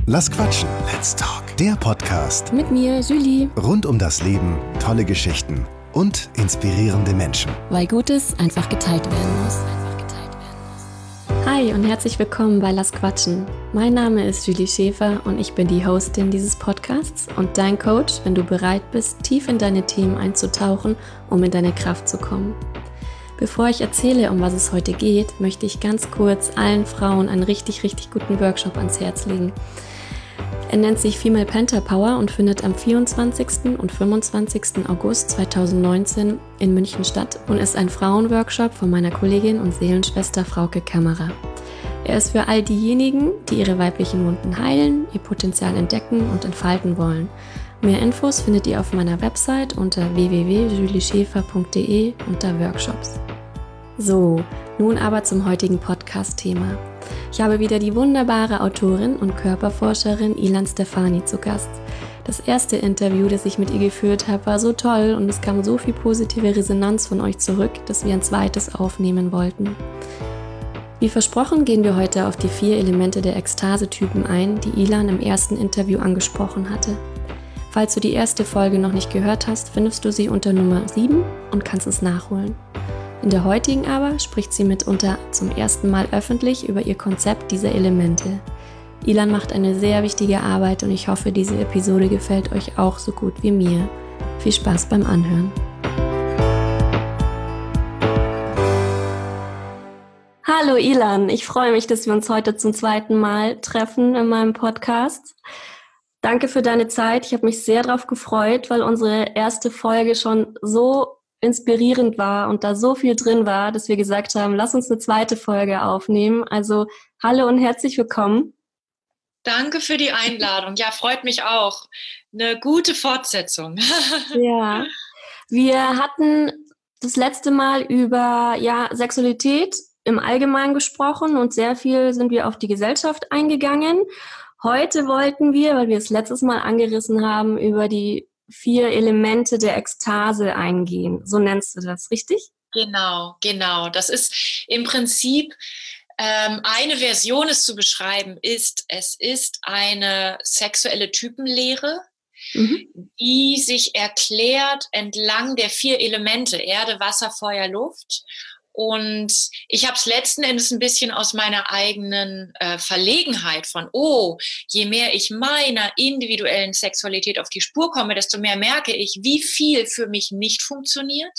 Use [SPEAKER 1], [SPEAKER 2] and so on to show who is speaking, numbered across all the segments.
[SPEAKER 1] Lass quatschen. Let's talk. Der Podcast
[SPEAKER 2] Mit mir, Julie.
[SPEAKER 1] rund um das Leben, tolle Geschichten und inspirierende Menschen.
[SPEAKER 2] Weil Gutes einfach geteilt werden muss. Hi und herzlich willkommen bei Lass quatschen. Mein Name ist Julie Schäfer und ich bin die Hostin dieses Podcasts und dein Coach, wenn du bereit bist, tief in deine Themen einzutauchen, um in deine Kraft zu kommen. Bevor ich erzähle, um was es heute geht, möchte ich ganz kurz allen Frauen einen richtig guten Workshop ans Herz legen. Er nennt sich Female Panther Power und findet am 24. und 25. August 2019 in München statt und ist ein Frauenworkshop von meiner Kollegin und Seelenschwester Frauke Kammerer. Er ist für all diejenigen, die ihre weiblichen Wunden heilen, ihr Potenzial entdecken und entfalten wollen. Mehr Infos findet ihr auf meiner Website unter www.julieschäfer.de unter Workshops. So, nun aber zum heutigen Podcast-Thema. Ich habe wieder die wunderbare Autorin und Körperforscherin Ilan Stefani zu Gast. Das erste Interview, das ich mit ihr geführt habe, war so toll und es kam so viel positive Resonanz von euch zurück, dass wir ein zweites aufnehmen wollten. Wie versprochen gehen wir heute auf die 4 Elemente der Ekstase-Typen ein, die Ilan im ersten Interview angesprochen hatte. Falls du die erste Folge noch nicht gehört hast, findest du sie unter Nummer 7 und kannst es nachholen. In der heutigen aber spricht sie mitunter zum ersten Mal öffentlich über ihr Konzept dieser Elemente. Ilan macht eine sehr wichtige Arbeit und ich hoffe, diese Episode gefällt euch auch so gut wie mir. Viel Spaß beim Anhören. Hallo Ilan, ich freue mich, dass wir uns heute zum zweiten Mal treffen in meinem Podcast. Danke für deine Zeit. Ich habe mich sehr darauf gefreut, weil unsere erste Folge schon so inspirierend war und da so viel drin war, dass wir gesagt haben, lass uns eine zweite Folge aufnehmen. Also hallo und herzlich willkommen.
[SPEAKER 3] Danke für die Einladung. Ja, freut mich auch. Eine gute Fortsetzung.
[SPEAKER 2] Ja, wir hatten das letzte Mal über Sexualität im Allgemeinen gesprochen und sehr viel sind wir auf die Gesellschaft eingegangen. Heute wollten wir, weil wir es letztes Mal angerissen haben, über die 4 Elemente der Ekstase eingehen. So nennst du das, richtig?
[SPEAKER 3] Genau. Das ist im Prinzip eine Version, es zu beschreiben, es ist eine sexuelle Typenlehre, die sich erklärt entlang der 4 Elemente, Erde, Wasser, Feuer, Luft. Und ich habe es letzten Endes ein bisschen aus meiner eigenen Verlegenheit von, je mehr ich meiner individuellen Sexualität auf die Spur komme, desto mehr merke ich, wie viel für mich nicht funktioniert,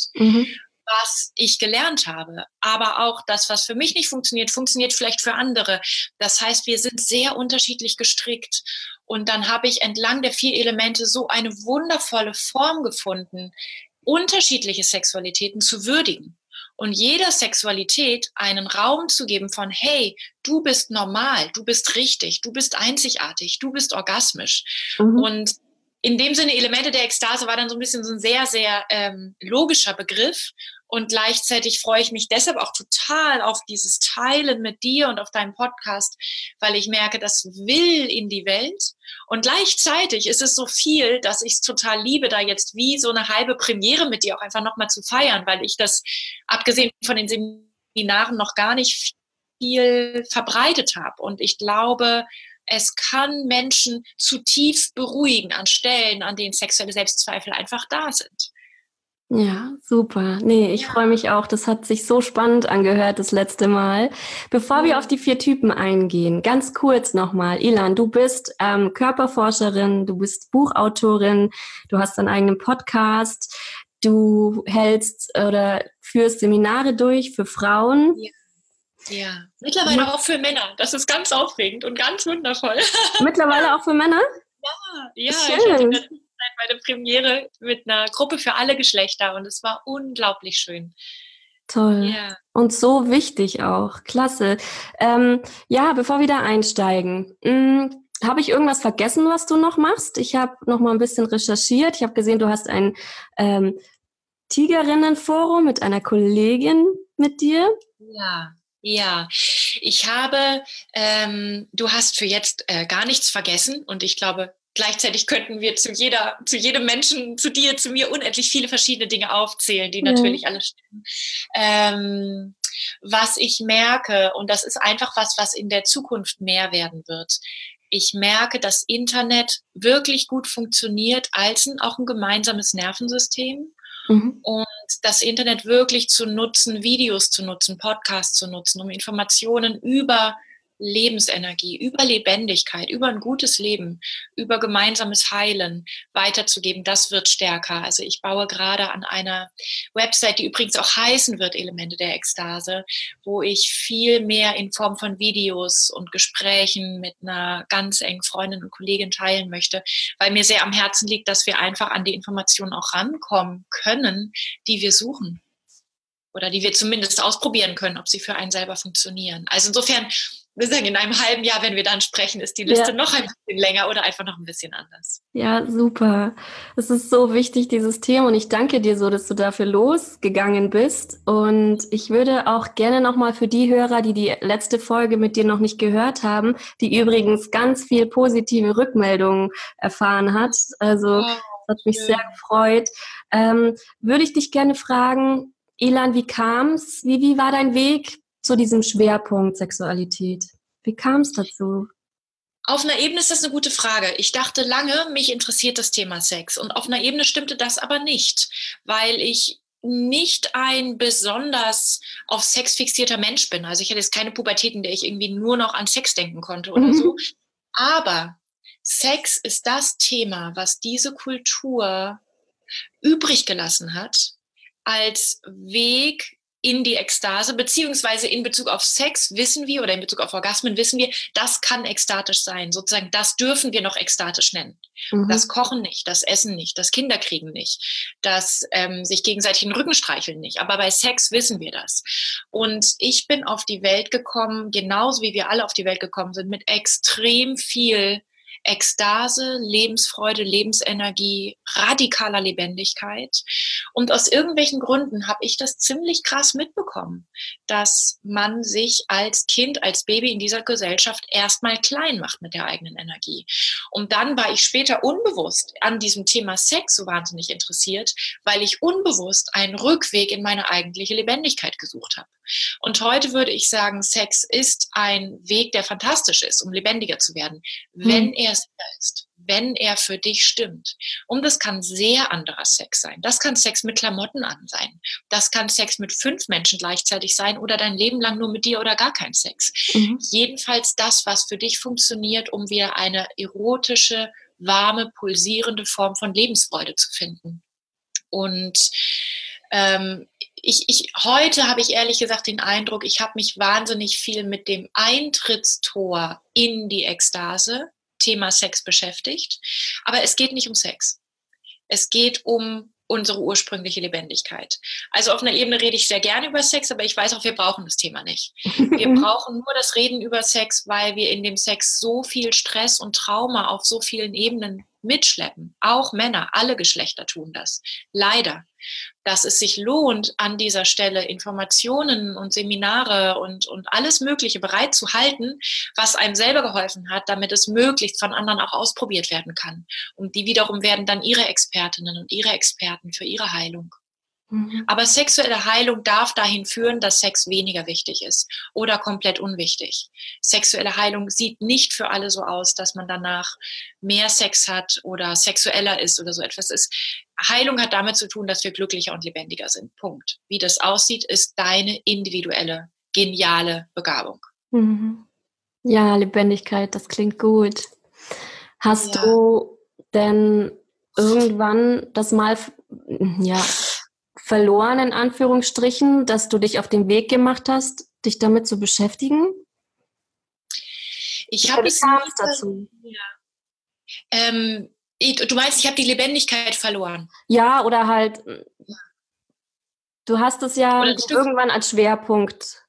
[SPEAKER 3] was ich gelernt habe. Aber auch das, was für mich nicht funktioniert, funktioniert vielleicht für andere. Das heißt, wir sind sehr unterschiedlich gestrickt. Und dann habe ich entlang der 4 Elemente so eine wundervolle Form gefunden, unterschiedliche Sexualitäten zu würdigen. Und jeder Sexualität einen Raum zu geben von, hey, du bist normal, du bist richtig, du bist einzigartig, du bist orgasmisch. Und in dem Sinne, Elemente der Ekstase war dann so ein bisschen so ein sehr, sehr logischer Begriff. Und gleichzeitig freue ich mich deshalb auch total auf dieses Teilen mit dir und auf deinen Podcast, weil ich merke, das will in die Welt. Und gleichzeitig ist es so viel, dass ich es total liebe, da jetzt wie so eine halbe Premiere mit dir auch einfach nochmal zu feiern, weil ich das, abgesehen von den Seminaren, noch gar nicht viel verbreitet habe. Und ich glaube, es kann Menschen zutiefst beruhigen an Stellen, an denen sexuelle Selbstzweifel einfach da sind.
[SPEAKER 2] Ja, super. Nee, ich freue mich auch. Das hat sich so spannend angehört das letzte Mal. Bevor wir auf die 4 Typen eingehen, ganz kurz nochmal. Ilan, du bist Körperforscherin, du bist Buchautorin, du hast deinen eigenen Podcast, du hältst oder führst Seminare durch für Frauen.
[SPEAKER 3] Ja, mittlerweile auch für Männer. Das ist ganz aufregend und ganz wundervoll.
[SPEAKER 2] Mittlerweile auch für Männer?
[SPEAKER 3] Ja,
[SPEAKER 2] schön.
[SPEAKER 3] Ich hatte meine Premiere mit einer Gruppe für alle Geschlechter und es war unglaublich schön.
[SPEAKER 2] Toll. Ja. Und so wichtig auch. Klasse. Bevor wir da einsteigen, habe ich irgendwas vergessen, was du noch machst? Ich habe noch mal ein bisschen recherchiert. Ich habe gesehen, du hast ein Tigerinnenforum mit einer Kollegin mit dir.
[SPEAKER 3] Ja. Ich habe, du hast für jetzt gar nichts vergessen und ich glaube, gleichzeitig könnten wir zu jedem Menschen, zu dir, zu mir unendlich viele verschiedene Dinge aufzählen, die natürlich alle stimmen. Was ich merke, und das ist einfach was in der Zukunft mehr werden wird, Ich merke, dass Internet wirklich gut funktioniert als auch ein gemeinsames Nervensystem. Und das Internet wirklich zu nutzen, Videos zu nutzen, Podcasts zu nutzen, um Informationen über Lebensenergie, über Lebendigkeit, über ein gutes Leben, über gemeinsames Heilen weiterzugeben, das wird stärker. Also ich baue gerade an einer Website, die übrigens auch heißen wird Elemente der Ekstase, wo ich viel mehr in Form von Videos und Gesprächen mit einer ganz engen Freundin und Kollegin teilen möchte, weil mir sehr am Herzen liegt, dass wir einfach an die Informationen auch rankommen können, die wir suchen. Oder die wir zumindest ausprobieren können, ob sie für einen selber funktionieren. Also insofern, wir sagen, in einem halben Jahr, wenn wir dann sprechen, ist die Liste noch ein bisschen länger oder einfach noch ein bisschen anders.
[SPEAKER 2] Ja, super. Es ist so wichtig, dieses Thema. Und ich danke dir so, dass du dafür losgegangen bist. Und ich würde auch gerne nochmal für die Hörer, die die letzte Folge mit dir noch nicht gehört haben, die übrigens ganz viel positive Rückmeldungen erfahren hat. Also, das hat mich sehr gefreut. Würde ich dich gerne fragen, Ilan, wie kam's? Wie war dein Weg zu diesem Schwerpunkt Sexualität? Wie kam es dazu?
[SPEAKER 3] Auf einer Ebene ist das eine gute Frage. Ich dachte lange, mich interessiert das Thema Sex. Und auf einer Ebene stimmte das aber nicht, weil ich nicht ein besonders auf Sex fixierter Mensch bin. Also ich hatte jetzt keine Pubertät, in der ich irgendwie nur noch an Sex denken konnte oder so. Aber Sex ist das Thema, was diese Kultur übrig gelassen hat, als Weg in die Ekstase, beziehungsweise in Bezug auf Sex wissen wir, oder in Bezug auf Orgasmen wissen wir, das kann ekstatisch sein. Sozusagen, das dürfen wir noch ekstatisch nennen. Das Kochen nicht, das Essen nicht, das Kinderkriegen nicht, das sich gegenseitig den Rücken streicheln nicht. Aber bei Sex wissen wir das. Und ich bin auf die Welt gekommen, genauso wie wir alle auf die Welt gekommen sind, mit extrem viel Ekstase, Lebensfreude, Lebensenergie, radikaler Lebendigkeit. Und aus irgendwelchen Gründen habe ich das ziemlich krass mitbekommen, dass man sich als Kind, als Baby in dieser Gesellschaft erstmal klein macht mit der eigenen Energie. Und dann war ich später unbewusst an diesem Thema Sex so wahnsinnig interessiert, weil ich unbewusst einen Rückweg in meine eigentliche Lebendigkeit gesucht habe. Und heute würde ich sagen, Sex ist ein Weg, der fantastisch ist, um lebendiger zu werden, wenn er sicher ist, wenn er für dich stimmt. Und das kann sehr anderer Sex sein. Das kann Sex mit Klamotten an sein. Das kann Sex mit 5 Menschen gleichzeitig sein oder dein Leben lang nur mit dir oder gar kein Sex. Jedenfalls das, was für dich funktioniert, um wieder eine erotische, warme, pulsierende Form von Lebensfreude zu finden. Und heute habe ich ehrlich gesagt den Eindruck, ich habe mich wahnsinnig viel mit dem Eintrittstor in die Ekstase, Thema Sex, beschäftigt. Aber es geht nicht um Sex. Es geht um unsere ursprüngliche Lebendigkeit. Also auf einer Ebene rede ich sehr gerne über Sex, aber ich weiß auch, wir brauchen das Thema nicht. Wir brauchen nur das Reden über Sex, weil wir in dem Sex so viel Stress und Trauma auf so vielen Ebenen mitschleppen. Auch Männer, alle Geschlechter tun das. Leider. Dass es sich lohnt, an dieser Stelle Informationen und Seminare und alles Mögliche bereit zu halten, was einem selber geholfen hat, damit es möglichst von anderen auch ausprobiert werden kann. Und die wiederum werden dann ihre Expertinnen und ihre Experten für ihre Heilung. Aber sexuelle Heilung darf dahin führen, dass Sex weniger wichtig ist oder komplett unwichtig. Sexuelle Heilung sieht nicht für alle so aus, dass man danach mehr Sex hat oder sexueller ist oder so etwas ist. Heilung hat damit zu tun, dass wir glücklicher und lebendiger sind. Punkt. Wie das aussieht, ist deine individuelle, geniale Begabung.
[SPEAKER 2] Ja, Lebendigkeit, das klingt gut. Hast du denn irgendwann das mal verloren, in Anführungsstrichen, dass du dich auf den Weg gemacht hast, dich damit zu beschäftigen?
[SPEAKER 3] Ich habe es dazu. Ja. Du meinst, ich habe die Lebendigkeit verloren?
[SPEAKER 2] Ja, oder halt, du hast es ja irgendwann als Schwerpunkt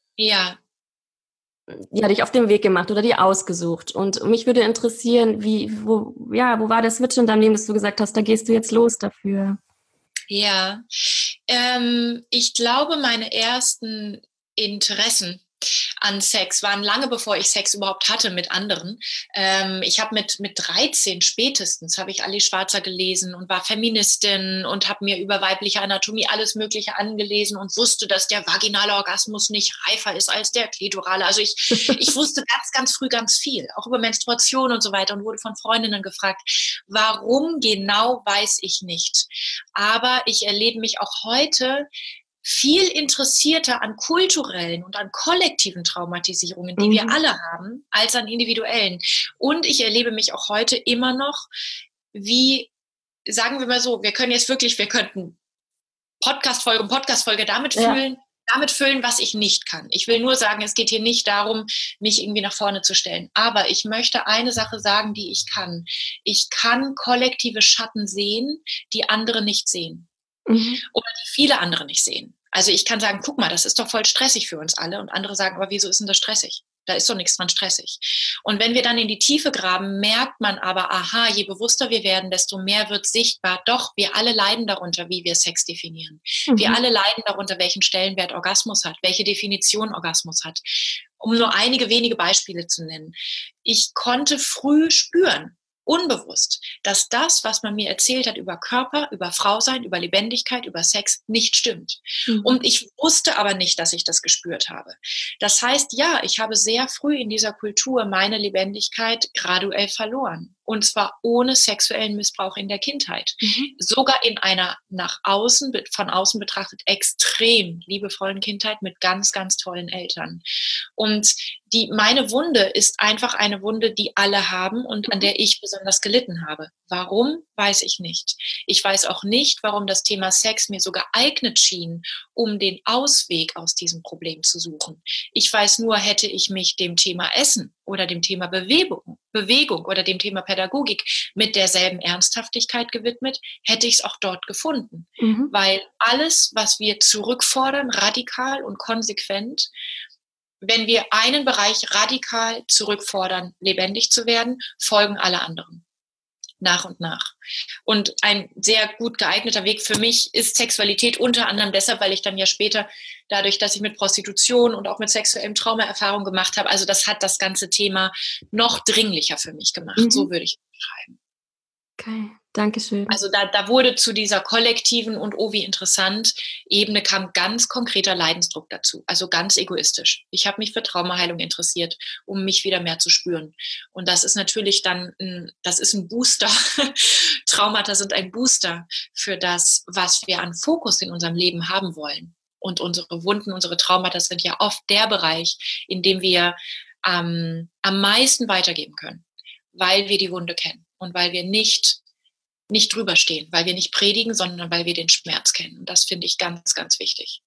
[SPEAKER 2] dich auf den Weg gemacht oder dir ausgesucht. Und mich würde interessieren, wo war der Switch in deinem Leben, dass du gesagt hast, da gehst du jetzt los dafür?
[SPEAKER 3] Ja, ich glaube, meine ersten Interessen an Sex waren lange bevor ich Sex überhaupt hatte mit anderen. Ich habe mit 13 spätestens habe ich Ali Schwarzer gelesen und war Feministin und habe mir über weibliche Anatomie alles Mögliche angelesen und wusste, dass der vaginale Orgasmus nicht reifer ist als der klitorale. Also ich wusste ganz, ganz früh ganz viel, auch über Menstruation und so weiter, und wurde von Freundinnen gefragt, warum genau, weiß ich nicht. Aber ich erlebe mich auch heute viel interessierter an kulturellen und an kollektiven Traumatisierungen, die wir alle haben, als an individuellen. Und ich erlebe mich auch heute immer noch, wie, sagen wir mal so, wir könnten Podcast-Folge damit füllen, was ich nicht kann. Ich will nur sagen, es geht hier nicht darum, mich irgendwie nach vorne zu stellen. Aber ich möchte eine Sache sagen, die ich kann. Ich kann kollektive Schatten sehen, die andere nicht sehen. Oder die viele andere nicht sehen. Also ich kann sagen, guck mal, das ist doch voll stressig für uns alle. Und andere sagen, aber wieso ist denn das stressig? Da ist doch nichts dran stressig. Und wenn wir dann in die Tiefe graben, merkt man aber, aha, je bewusster wir werden, desto mehr wird sichtbar, doch, wir alle leiden darunter, wie wir Sex definieren. Wir alle leiden darunter, welchen Stellenwert Orgasmus hat, welche Definition Orgasmus hat. Um nur einige wenige Beispiele zu nennen. Ich konnte früh spüren, unbewusst, dass das, was man mir erzählt hat über Körper, über Frausein, über Lebendigkeit, über Sex, nicht stimmt. Und ich wusste aber nicht, dass ich das gespürt habe. Das heißt, ja, ich habe sehr früh in dieser Kultur meine Lebendigkeit graduell verloren. Und zwar ohne sexuellen Missbrauch in der Kindheit. Sogar in einer von außen betrachtet extrem liebevollen Kindheit mit ganz, ganz tollen Eltern. Und meine Wunde ist einfach eine Wunde, die alle haben und an der ich besonders gelitten habe. Warum, weiß ich nicht. Ich weiß auch nicht, warum das Thema Sex mir so geeignet schien, um den Ausweg aus diesem Problem zu suchen. Ich weiß nur, hätte ich mich dem Thema Essen oder dem Thema Bewegung oder dem Thema Pädagogik mit derselben Ernsthaftigkeit gewidmet, hätte ich es auch dort gefunden. Weil alles, was wir zurückfordern, radikal und konsequent, wenn wir einen Bereich radikal zurückfordern, lebendig zu werden, folgen alle anderen. Nach und nach. Und ein sehr gut geeigneter Weg für mich ist Sexualität, unter anderem deshalb, weil ich dann ja später, dadurch, dass ich mit Prostitution und auch mit sexuellem Trauma Erfahrung gemacht habe, also das hat das ganze Thema noch dringlicher für mich gemacht. So würde ich es beschreiben.
[SPEAKER 2] Okay, danke schön.
[SPEAKER 3] Also da wurde zu dieser kollektiven und wie interessant Ebene kam ganz konkreter Leidensdruck dazu, also ganz egoistisch. Ich habe mich für Traumaheilung interessiert, um mich wieder mehr zu spüren. Und das ist natürlich dann, das ist ein Booster. Traumata sind ein Booster für das, was wir an Fokus in unserem Leben haben wollen. Und unsere Wunden, unsere Traumata sind ja oft der Bereich, in dem wir am meisten weitergeben können, weil wir die Wunde kennen. Und weil wir nicht drüber stehen, weil wir nicht predigen, sondern weil wir den Schmerz kennen. Und das finde ich ganz, ganz wichtig.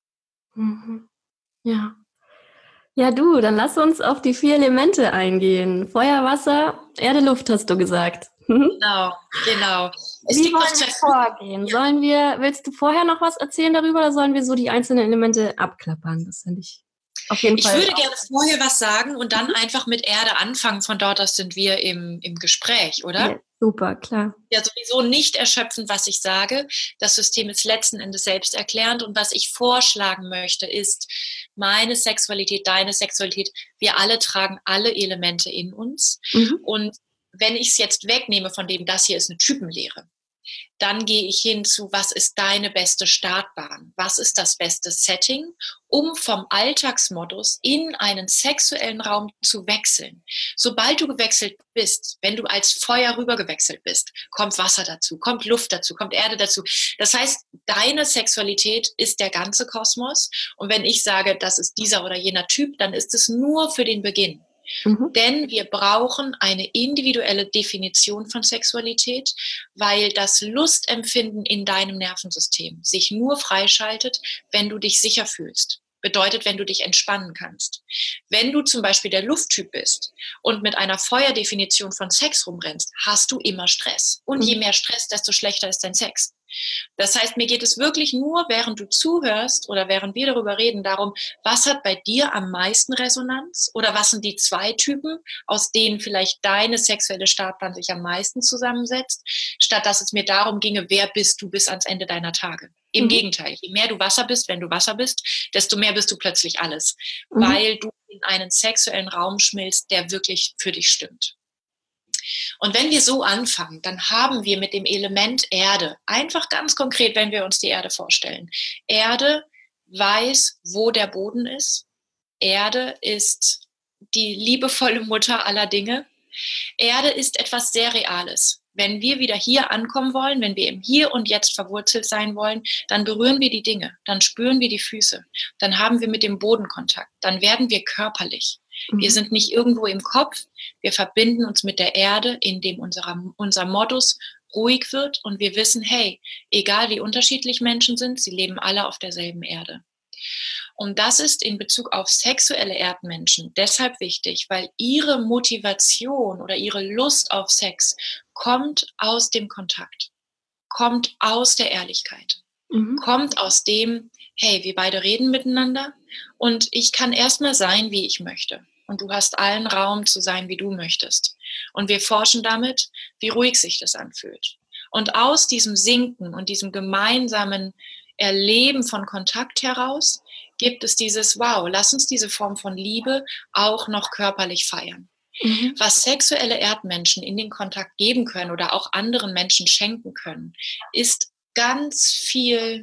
[SPEAKER 2] Ja. Ja, du, dann lass uns auf die 4 Elemente eingehen. Feuer, Wasser, Erde, Luft, hast du gesagt.
[SPEAKER 3] Genau.
[SPEAKER 2] Wie wollen wir vorgehen? Willst du vorher noch was erzählen darüber oder sollen wir so die einzelnen Elemente abklappern? Das finde ich auf jeden Fall.
[SPEAKER 3] Ich würde gerne vorher was sagen und dann einfach mit Erde anfangen. Von dort aus sind wir im Gespräch, oder?
[SPEAKER 2] Ja, super, klar.
[SPEAKER 3] Ja, sowieso nicht erschöpfend, was ich sage. Das System ist letzten Endes selbsterklärend. Und was ich vorschlagen möchte, ist meine Sexualität, deine Sexualität. Wir alle tragen alle Elemente in uns. Und wenn ich es jetzt wegnehme von dem, das hier ist eine Typenlehre, dann gehe ich hin zu, was ist deine beste Startbahn? Was ist das beste Setting, um vom Alltagsmodus in einen sexuellen Raum zu wechseln? Sobald du gewechselt bist, wenn du als Feuer rüber gewechselt bist, kommt Wasser dazu, kommt Luft dazu, kommt Erde dazu. Das heißt, deine Sexualität ist der ganze Kosmos. Und wenn ich sage, das ist dieser oder jener Typ, dann ist es nur für den Beginn. Denn wir brauchen eine individuelle Definition von Sexualität, weil das Lustempfinden in deinem Nervensystem sich nur freischaltet, wenn du dich sicher fühlst. Bedeutet, wenn du dich entspannen kannst. Wenn du zum Beispiel der Lufttyp bist und mit einer Feuerdefinition von Sex rumrennst, hast du immer Stress. Und je mehr Stress, desto schlechter ist dein Sex. Das heißt, mir geht es wirklich nur, während du zuhörst oder während wir darüber reden, darum, was hat bei dir am meisten Resonanz oder was sind die 2 Typen, aus denen vielleicht deine sexuelle Startbahn sich am meisten zusammensetzt, statt dass es mir darum ginge, wer bist du bis ans Ende deiner Tage. Im Gegenteil, je mehr du Wasser bist, wenn du Wasser bist, desto mehr bist du plötzlich alles, weil du in einen sexuellen Raum schmilzt, der wirklich für dich stimmt. Und wenn wir so anfangen, dann haben wir mit dem Element Erde, einfach ganz konkret, wenn wir uns die Erde vorstellen. Erde weiß, wo der Boden ist. Erde ist die liebevolle Mutter aller Dinge. Erde ist etwas sehr Reales. Wenn wir wieder hier ankommen wollen, wenn wir im Hier und Jetzt verwurzelt sein wollen, dann berühren wir die Dinge, dann spüren wir die Füße, dann haben wir mit dem Boden Kontakt, dann werden wir körperlich. Wir sind nicht irgendwo im Kopf, wir verbinden uns mit der Erde, indem unser Modus ruhig wird und wir wissen, hey, egal wie unterschiedlich Menschen sind, sie leben alle auf derselben Erde. Und das ist in Bezug auf sexuelle Erdmenschen deshalb wichtig, weil ihre Motivation oder ihre Lust auf Sex kommt aus dem Kontakt, kommt aus der Ehrlichkeit, kommt aus dem, hey, wir beide reden miteinander und ich kann erstmal sein, wie ich möchte. Und du hast allen Raum zu sein, wie du möchtest. Und wir forschen damit, wie ruhig sich das anfühlt. Und aus diesem Sinken und diesem gemeinsamen Erleben von Kontakt heraus gibt es dieses, wow, lass uns diese Form von Liebe auch noch körperlich feiern. Was sexuelle Erdmenschen in den Kontakt geben können oder auch anderen Menschen schenken können, ist ganz viel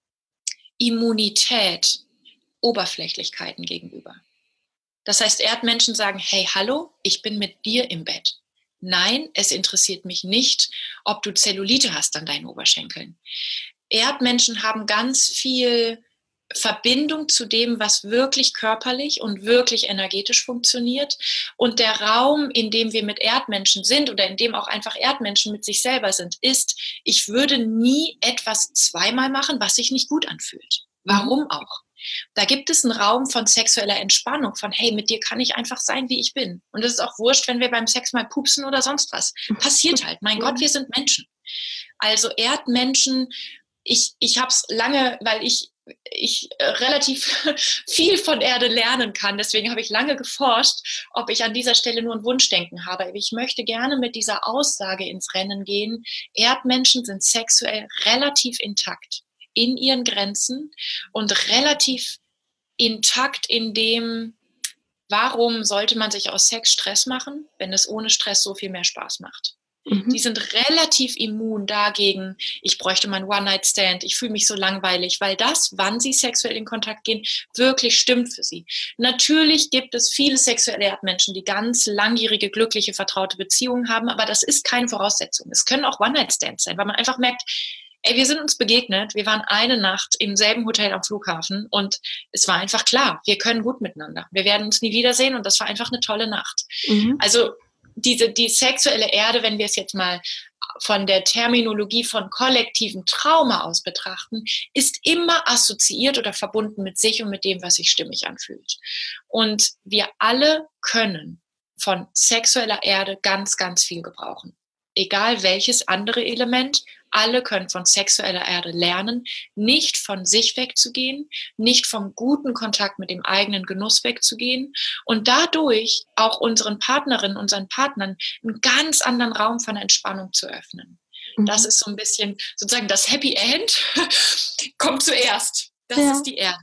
[SPEAKER 3] Immunität Oberflächlichkeiten gegenüber. Das heißt, Erdmenschen sagen, hey, hallo, ich bin mit dir im Bett. Nein, es interessiert mich nicht, ob du Zellulite hast an deinen Oberschenkeln. Erdmenschen haben ganz viel Verbindung zu dem, was wirklich körperlich und wirklich energetisch funktioniert. Und der Raum, in dem wir mit Erdmenschen sind oder in dem auch einfach Erdmenschen mit sich selber sind, ist, ich würde nie etwas zweimal machen, was sich nicht gut anfühlt. Warum auch? Da gibt es einen Raum von sexueller Entspannung, von hey, mit dir kann ich einfach sein, wie ich bin. Und es ist auch wurscht, wenn wir beim Sex mal pupsen oder sonst was. Passiert halt. Mein Gott, wir sind Menschen. Also Erdmenschen, ich habe es lange, weil ich relativ viel von Erde lernen kann. Deswegen habe ich lange geforscht, ob ich an dieser Stelle nur ein Wunschdenken habe. Aber ich möchte gerne mit dieser Aussage ins Rennen gehen. Erdmenschen sind sexuell relativ intakt in ihren Grenzen und relativ intakt in dem, warum sollte man sich aus Sex Stress machen, wenn es ohne Stress so viel mehr Spaß macht. Die sind relativ immun dagegen, ich bräuchte mal einen One-Night-Stand, ich fühle mich so langweilig, weil das, wann sie sexuell in Kontakt gehen, wirklich stimmt für sie. Natürlich gibt es viele sexuelle Erdmenschen, die ganz langjährige, glückliche, vertraute Beziehungen haben, aber das ist keine Voraussetzung. Es können auch One-Night-Stands sein, weil man einfach merkt, ey, wir sind uns begegnet, wir waren eine Nacht im selben Hotel am Flughafen und es war einfach klar, wir können gut miteinander. Wir werden uns nie wiedersehen und das war einfach eine tolle Nacht. Also die sexuelle Erde, wenn wir es jetzt mal von der Terminologie von kollektivem Trauma aus betrachten, ist immer assoziiert oder verbunden mit sich und mit dem, was sich stimmig anfühlt. Und wir alle können von sexueller Erde ganz, ganz viel gebrauchen. Egal welches andere Element, alle können von sexueller Erde lernen, nicht von sich wegzugehen, nicht vom guten Kontakt mit dem eigenen Genuss wegzugehen und dadurch auch unseren Partnerinnen, unseren Partnern einen ganz anderen Raum von Entspannung zu öffnen. Das ist so ein bisschen sozusagen das Happy End kommt zuerst. Das ist die Erde.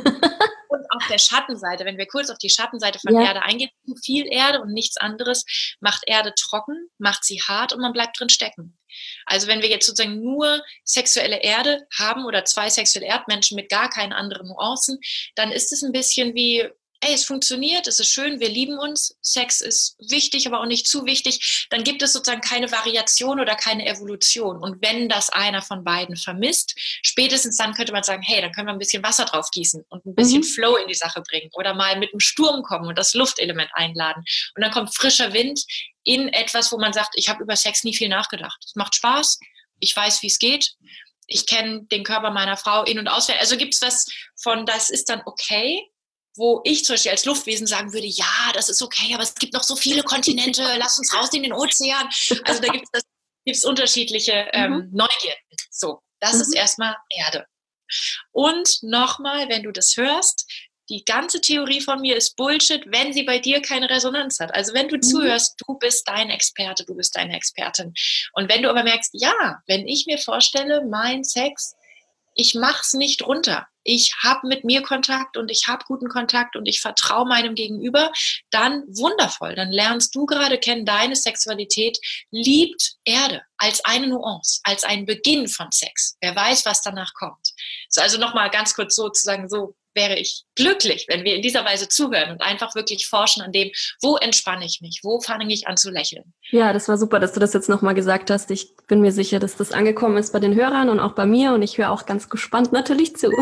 [SPEAKER 3] Und auf der Schattenseite, wenn wir kurz auf die Schattenseite von Erde eingehen, zu viel Erde und nichts anderes macht Erde trocken, macht sie hart und man bleibt drin stecken. Also wenn wir jetzt sozusagen nur sexuelle Erde haben oder 2 sexuelle Erdmenschen mit gar keinen anderen Nuancen, dann ist es ein bisschen wie, ey, es funktioniert, es ist schön, wir lieben uns, Sex ist wichtig, aber auch nicht zu wichtig, dann gibt es sozusagen keine Variation oder keine Evolution. Und wenn das einer von beiden vermisst, spätestens dann könnte man sagen, hey, dann können wir ein bisschen Wasser drauf gießen und ein bisschen Flow in die Sache bringen oder mal mit einem Sturm kommen und das Luftelement einladen. Und dann kommt frischer Wind in etwas, wo man sagt, ich habe über Sex nie viel nachgedacht. Es macht Spaß, ich weiß, wie es geht, ich kenne den Körper meiner Frau in- und auswendig. Also gibt es was von, das ist dann okay, wo ich zum Beispiel als Luftwesen sagen würde, ja, das ist okay, aber es gibt noch so viele Kontinente, lass uns raus in den Ozean. Also da gibt es unterschiedliche Neugierden. So, das ist erstmal Erde. Und nochmal, wenn du das hörst, die ganze Theorie von mir ist Bullshit, wenn sie bei dir keine Resonanz hat. Also wenn du zuhörst, du bist dein Experte, du bist deine Expertin. Und wenn du aber merkst, ja, wenn ich mir vorstelle, mein Sex, ich mach's nicht runter. Ich habe mit mir Kontakt und ich habe guten Kontakt und ich vertraue meinem Gegenüber, dann wundervoll. Dann lernst du gerade kennen, deine Sexualität liebt Erde als eine Nuance, als ein Beginn von Sex. Wer weiß, was danach kommt. So, also nochmal ganz kurz sozusagen, so wäre ich glücklich, wenn wir in dieser Weise zuhören und einfach wirklich forschen an dem, wo entspanne ich mich, wo fange ich an zu lächeln.
[SPEAKER 2] Ja, das war super, dass du das jetzt nochmal gesagt hast. Ich bin mir sicher, dass das angekommen ist bei den Hörern und auch bei mir und ich höre auch ganz gespannt natürlich zu.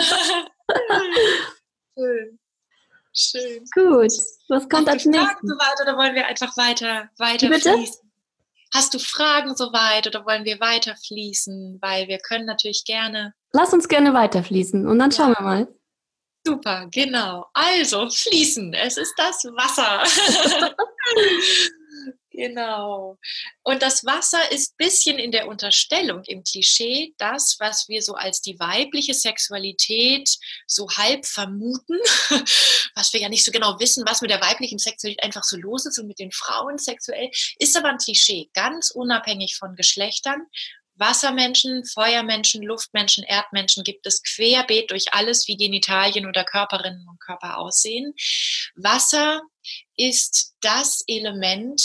[SPEAKER 3] Schön. Schön.
[SPEAKER 2] Gut, was kommt als nächstes?
[SPEAKER 3] Hast du Fragen soweit oder wollen wir einfach weiter fließen? Hast du Fragen soweit oder wollen wir weiter fließen? Weil wir können natürlich gerne...
[SPEAKER 2] Lass uns gerne weiterfließen und dann schauen wir mal.
[SPEAKER 3] Super, genau. Also, fließen. Es ist das Wasser. Genau. Und das Wasser ist ein bisschen in der Unterstellung, im Klischee, das, was wir so als die weibliche Sexualität so halb vermuten, was wir ja nicht so genau wissen, was mit der weiblichen Sexualität einfach so los ist und mit den Frauen sexuell, ist aber ein Klischee, ganz unabhängig von Geschlechtern. Wassermenschen, Feuermenschen, Luftmenschen, Erdmenschen gibt es querbeet durch alles, wie Genitalien oder Körperinnen und Körper aussehen. Wasser ist das Element,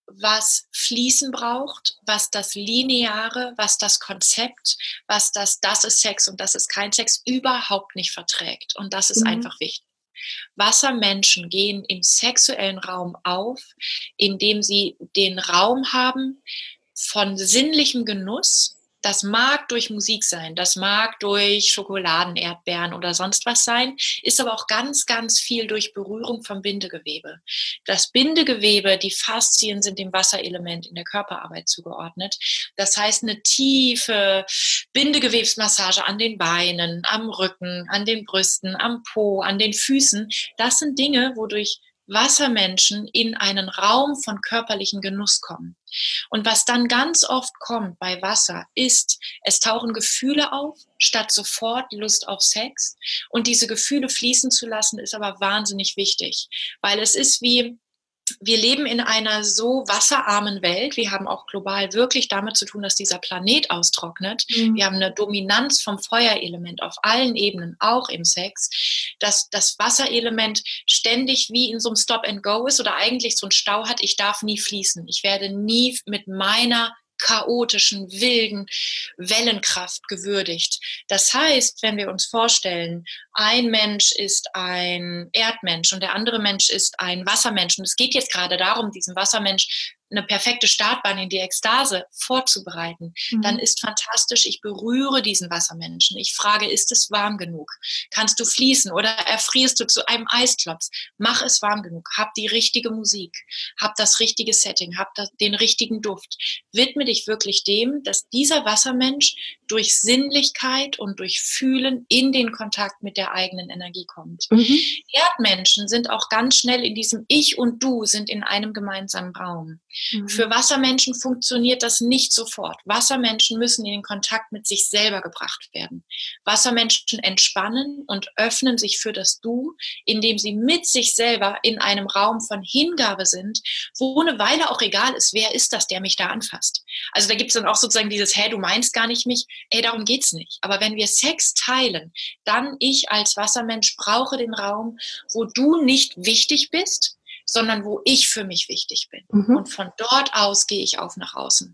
[SPEAKER 3] was Fließen braucht, was das Lineare, was das Konzept, was das ist Sex und das ist kein Sex, überhaupt nicht verträgt. Und das ist einfach wichtig. Wassermenschen gehen im sexuellen Raum auf, indem sie den Raum haben, von sinnlichem Genuss, das mag durch Musik sein, das mag durch Schokoladen, Erdbeeren oder sonst was sein, ist aber auch ganz, ganz viel durch Berührung vom Bindegewebe. Das Bindegewebe, die Faszien sind dem Wasserelement in der Körperarbeit zugeordnet. Das heißt, eine tiefe Bindegewebsmassage an den Beinen, am Rücken, an den Brüsten, am Po, an den Füßen, das sind Dinge, wodurch Wassermenschen in einen Raum von körperlichen Genuss kommen. Und was dann ganz oft kommt bei Wasser ist, es tauchen Gefühle auf, statt sofort Lust auf Sex. Und diese Gefühle fließen zu lassen, ist aber wahnsinnig wichtig, weil es ist wie, wir leben in einer so wasserarmen Welt. Wir haben auch global wirklich damit zu tun, dass dieser Planet austrocknet. Wir haben eine Dominanz vom Feuerelement auf allen Ebenen, auch im Sex, dass das Wasserelement ständig wie in so einem Stop-and-Go ist oder eigentlich so einen Stau hat. Ich darf nie fließen. Ich werde nie mit meiner chaotischen, wilden Wellenkraft gewürdigt. Das heißt, wenn wir uns vorstellen, ein Mensch ist ein Erdmensch und der andere Mensch ist ein Wassermensch und es geht jetzt gerade darum, diesem Wassermensch eine perfekte Startbahn in die Ekstase vorzubereiten, dann ist fantastisch, ich berühre diesen Wassermenschen. Ich frage, ist es warm genug? Kannst du fließen oder erfrierst du zu einem Eisklotz? Mach es warm genug. Hab die richtige Musik. Hab das richtige Setting. Hab den richtigen Duft. Widme dich wirklich dem, dass dieser Wassermensch durch Sinnlichkeit und durch Fühlen in den Kontakt mit der eigenen Energie kommt. Erdmenschen sind auch ganz schnell in diesem Ich und Du sind in einem gemeinsamen Raum. Für Wassermenschen funktioniert das nicht sofort. Wassermenschen müssen in den Kontakt mit sich selber gebracht werden. Wassermenschen entspannen und öffnen sich für das Du, indem sie mit sich selber in einem Raum von Hingabe sind, wo eine Weile auch egal ist, wer ist das, der mich da anfasst. Also da gibt es dann auch sozusagen dieses, hey, du meinst gar nicht mich, ey, darum geht's nicht. Aber wenn wir Sex teilen, dann ich als Wassermensch brauche den Raum, wo du nicht wichtig bist, sondern wo ich für mich wichtig bin. Und von dort aus gehe ich auf nach außen.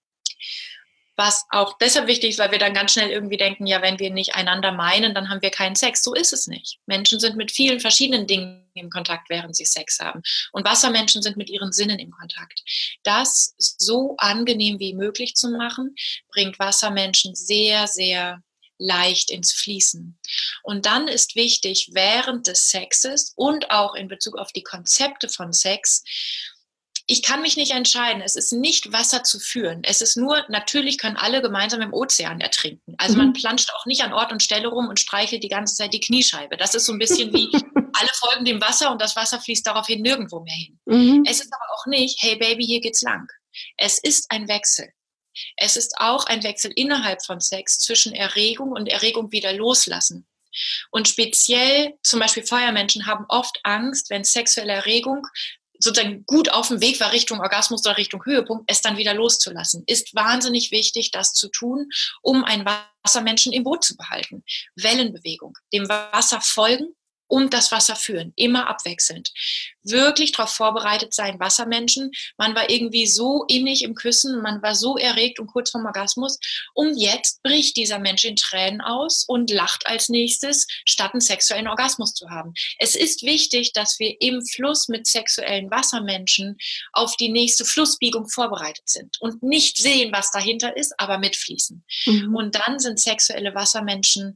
[SPEAKER 3] Was auch deshalb wichtig ist, weil wir dann ganz schnell irgendwie denken, ja, wenn wir nicht einander meinen, dann haben wir keinen Sex. So ist es nicht. Menschen sind mit vielen verschiedenen Dingen im Kontakt, während sie Sex haben. Und Wassermenschen sind mit ihren Sinnen im Kontakt. Das so angenehm wie möglich zu machen, bringt Wassermenschen sehr, sehr leicht ins Fließen. Und dann ist wichtig, während des Sexes und auch in Bezug auf die Konzepte von Sex, ich kann mich nicht entscheiden. Es ist nicht Wasser zu führen. Es ist nur, natürlich können alle gemeinsam im Ozean ertrinken. Also man planscht auch nicht an Ort und Stelle rum und streichelt die ganze Zeit die Kniescheibe. Das ist so ein bisschen wie, alle folgen dem Wasser und das Wasser fließt daraufhin nirgendwo mehr hin. Es ist aber auch nicht, hey Baby, hier geht's lang. Es ist ein Wechsel. Es ist auch ein Wechsel innerhalb von Sex zwischen Erregung und Erregung wieder loslassen. Und speziell zum Beispiel Feuermenschen haben oft Angst, wenn sexuelle Erregung sozusagen gut auf dem Weg war Richtung Orgasmus oder Richtung Höhepunkt, es dann wieder loszulassen. Ist wahnsinnig wichtig, das zu tun, um einen Wassermenschen im Boot zu behalten. Wellenbewegung, dem Wasser folgen und das Wasser führen, immer abwechselnd. Wirklich darauf vorbereitet sein, Wassermenschen. Man war irgendwie so innig im Küssen, man war so erregt und kurz vorm Orgasmus. Und jetzt bricht dieser Mensch in Tränen aus und lacht als nächstes, statt einen sexuellen Orgasmus zu haben. Es ist wichtig, dass wir im Fluss mit sexuellen Wassermenschen auf die nächste Flussbiegung vorbereitet sind und nicht sehen, was dahinter ist, aber mitfließen. Und dann sind sexuelle Wassermenschen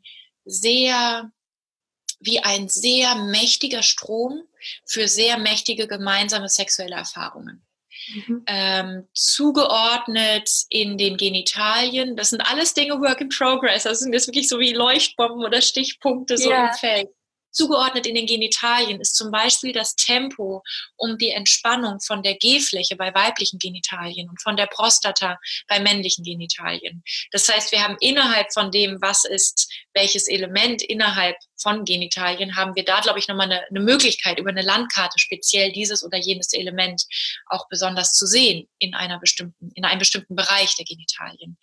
[SPEAKER 3] wie ein sehr mächtiger Strom für sehr mächtige gemeinsame sexuelle Erfahrungen. Zugeordnet in den Genitalien, das sind alles Dinge Work in Progress, das sind jetzt wirklich so wie Leuchtbomben oder Stichpunkte so im Feld. Zugeordnet in den Genitalien ist zum Beispiel das Tempo um die Entspannung von der G-Fläche bei weiblichen Genitalien und von der Prostata bei männlichen Genitalien. Das heißt, wir haben innerhalb von dem, was ist welches Element innerhalb von Genitalien, haben wir da, glaube ich, nochmal eine Möglichkeit, über eine Landkarte speziell dieses oder jenes Element auch besonders zu sehen in einem bestimmten Bereich der Genitalien.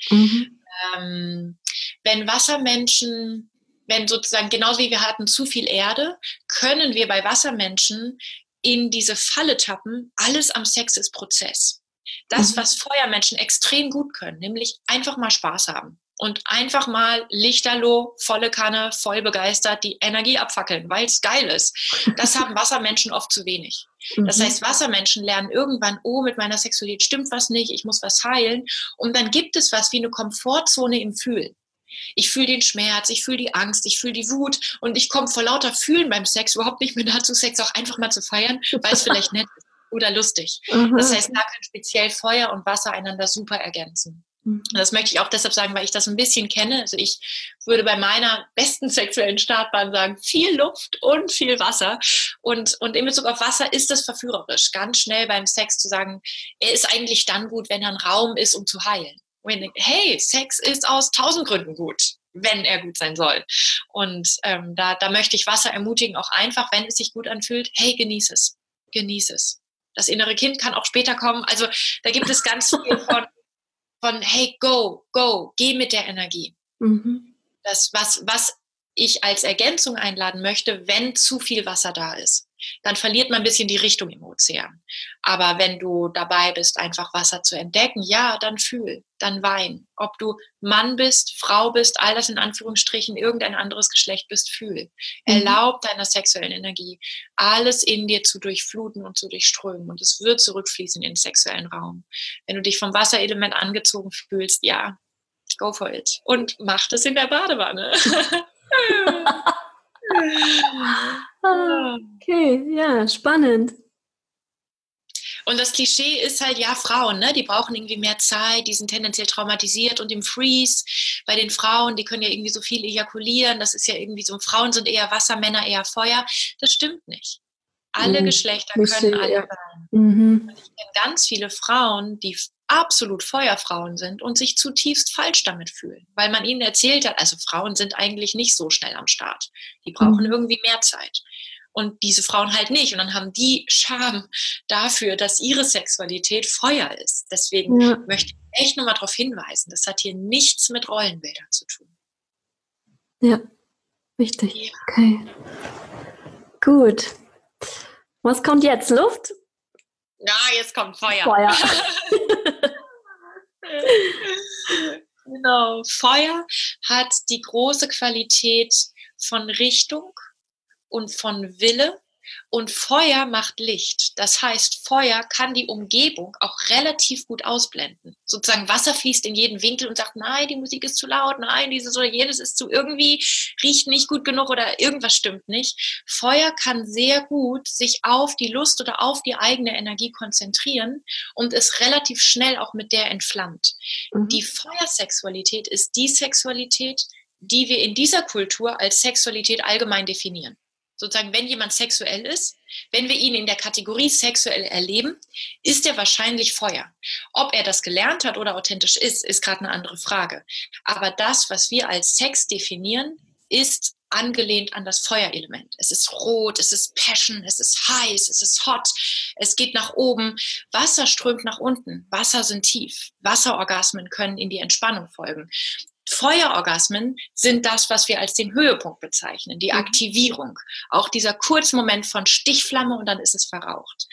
[SPEAKER 3] Wenn sozusagen, genauso wie wir hatten, zu viel Erde, können wir bei Wassermenschen in diese Falle tappen, alles am Sex ist Prozess. Das, was Feuermenschen extrem gut können, nämlich einfach mal Spaß haben und einfach mal lichterloh, volle Kanne, voll begeistert die Energie abfackeln, weil es geil ist. Das haben Wassermenschen oft zu wenig. Das heißt, Wassermenschen lernen irgendwann, oh, mit meiner Sexualität stimmt was nicht, ich muss was heilen. Und dann gibt es was wie eine Komfortzone im Fühlen. Ich fühle den Schmerz, ich fühle die Angst, ich fühle die Wut und ich komme vor lauter Fühlen beim Sex überhaupt nicht mehr dazu, Sex auch einfach mal zu feiern, weil es vielleicht nett ist oder lustig. Das heißt, da können speziell Feuer und Wasser einander super ergänzen. Das möchte ich auch deshalb sagen, weil ich das ein bisschen kenne. Also ich würde bei meiner besten sexuellen Startbahn sagen, viel Luft und viel Wasser. Und in Bezug auf Wasser ist es verführerisch, ganz schnell beim Sex zu sagen, er ist eigentlich dann gut, wenn er ein Raum ist, um zu heilen. Und ich denke, hey, Sex ist aus 1000 Gründen gut, wenn er gut sein soll. Und da möchte ich Wasser ermutigen, auch einfach, wenn es sich gut anfühlt, hey, genieß es. Genieß es. Das innere Kind kann auch später kommen. Also da gibt es ganz viel von hey, geh mit der Energie. Das, was ich als Ergänzung einladen möchte, wenn zu viel Wasser da ist, dann verliert man ein bisschen die Richtung im Ozean. Aber wenn du dabei bist, einfach Wasser zu entdecken, ja, dann fühl, dann wein. Ob du Mann bist, Frau bist, all das in Anführungsstrichen, irgendein anderes Geschlecht bist, fühl. Erlaub deiner sexuellen Energie, alles in dir zu durchfluten und zu durchströmen. Und es wird zurückfließen in den sexuellen Raum. Wenn du dich vom Wasserelement angezogen fühlst, ja, go for it. Und mach das in der Badewanne.
[SPEAKER 2] Okay, ja, spannend.
[SPEAKER 3] Und das Klischee ist halt, ja, Frauen, ne, die brauchen irgendwie mehr Zeit, die sind tendenziell traumatisiert und im Freeze. Bei den Frauen, die können ja irgendwie so viel ejakulieren, das ist ja irgendwie so, Frauen sind eher Wasser, Männer eher Feuer. Das stimmt nicht. Alle Geschlechter können alle sein. Und ich kenne ganz viele Frauen, die absolut Feuerfrauen sind und sich zutiefst falsch damit fühlen, weil man ihnen erzählt hat, also Frauen sind eigentlich nicht so schnell am Start. Die brauchen irgendwie mehr Zeit. Und diese Frauen halt nicht. Und dann haben die Scham dafür, dass ihre Sexualität Feuer ist. Deswegen möchte ich echt nochmal darauf hinweisen, das hat hier nichts mit Rollenbildern zu tun.
[SPEAKER 2] Ja, richtig. Ja. Okay. Gut. Was kommt jetzt? Luft?
[SPEAKER 3] Ja, jetzt kommt Feuer. Genau. Feuer hat die große Qualität von Richtung und von Wille. Und Feuer macht Licht. Das heißt, Feuer kann die Umgebung auch relativ gut ausblenden. Sozusagen Wasser fließt in jeden Winkel und sagt, nein, die Musik ist zu laut, nein, dieses oder jenes ist zu irgendwie, riecht nicht gut genug oder irgendwas stimmt nicht. Feuer kann sehr gut sich auf die Lust oder auf die eigene Energie konzentrieren und ist relativ schnell auch mit der entflammt. Die Feuersexualität ist die Sexualität, die wir in dieser Kultur als Sexualität allgemein definieren. sozusagen, wenn jemand sexuell ist, wenn wir ihn in der Kategorie sexuell erleben, ist er wahrscheinlich Feuer. Ob er das gelernt hat oder authentisch ist gerade eine andere Frage. Aber das, was wir als Sex definieren, ist angelehnt an das Feuerelement. Es ist rot, es ist Passion, es ist heiß, es ist hot, es geht nach oben. Wasser strömt nach unten. Wasser sind tief. Wasserorgasmen können in die Entspannung folgen. Feuerorgasmen sind das, was wir als den Höhepunkt bezeichnen, die Aktivierung. Auch dieser Kurzmoment von Stichflamme und dann ist es verraucht.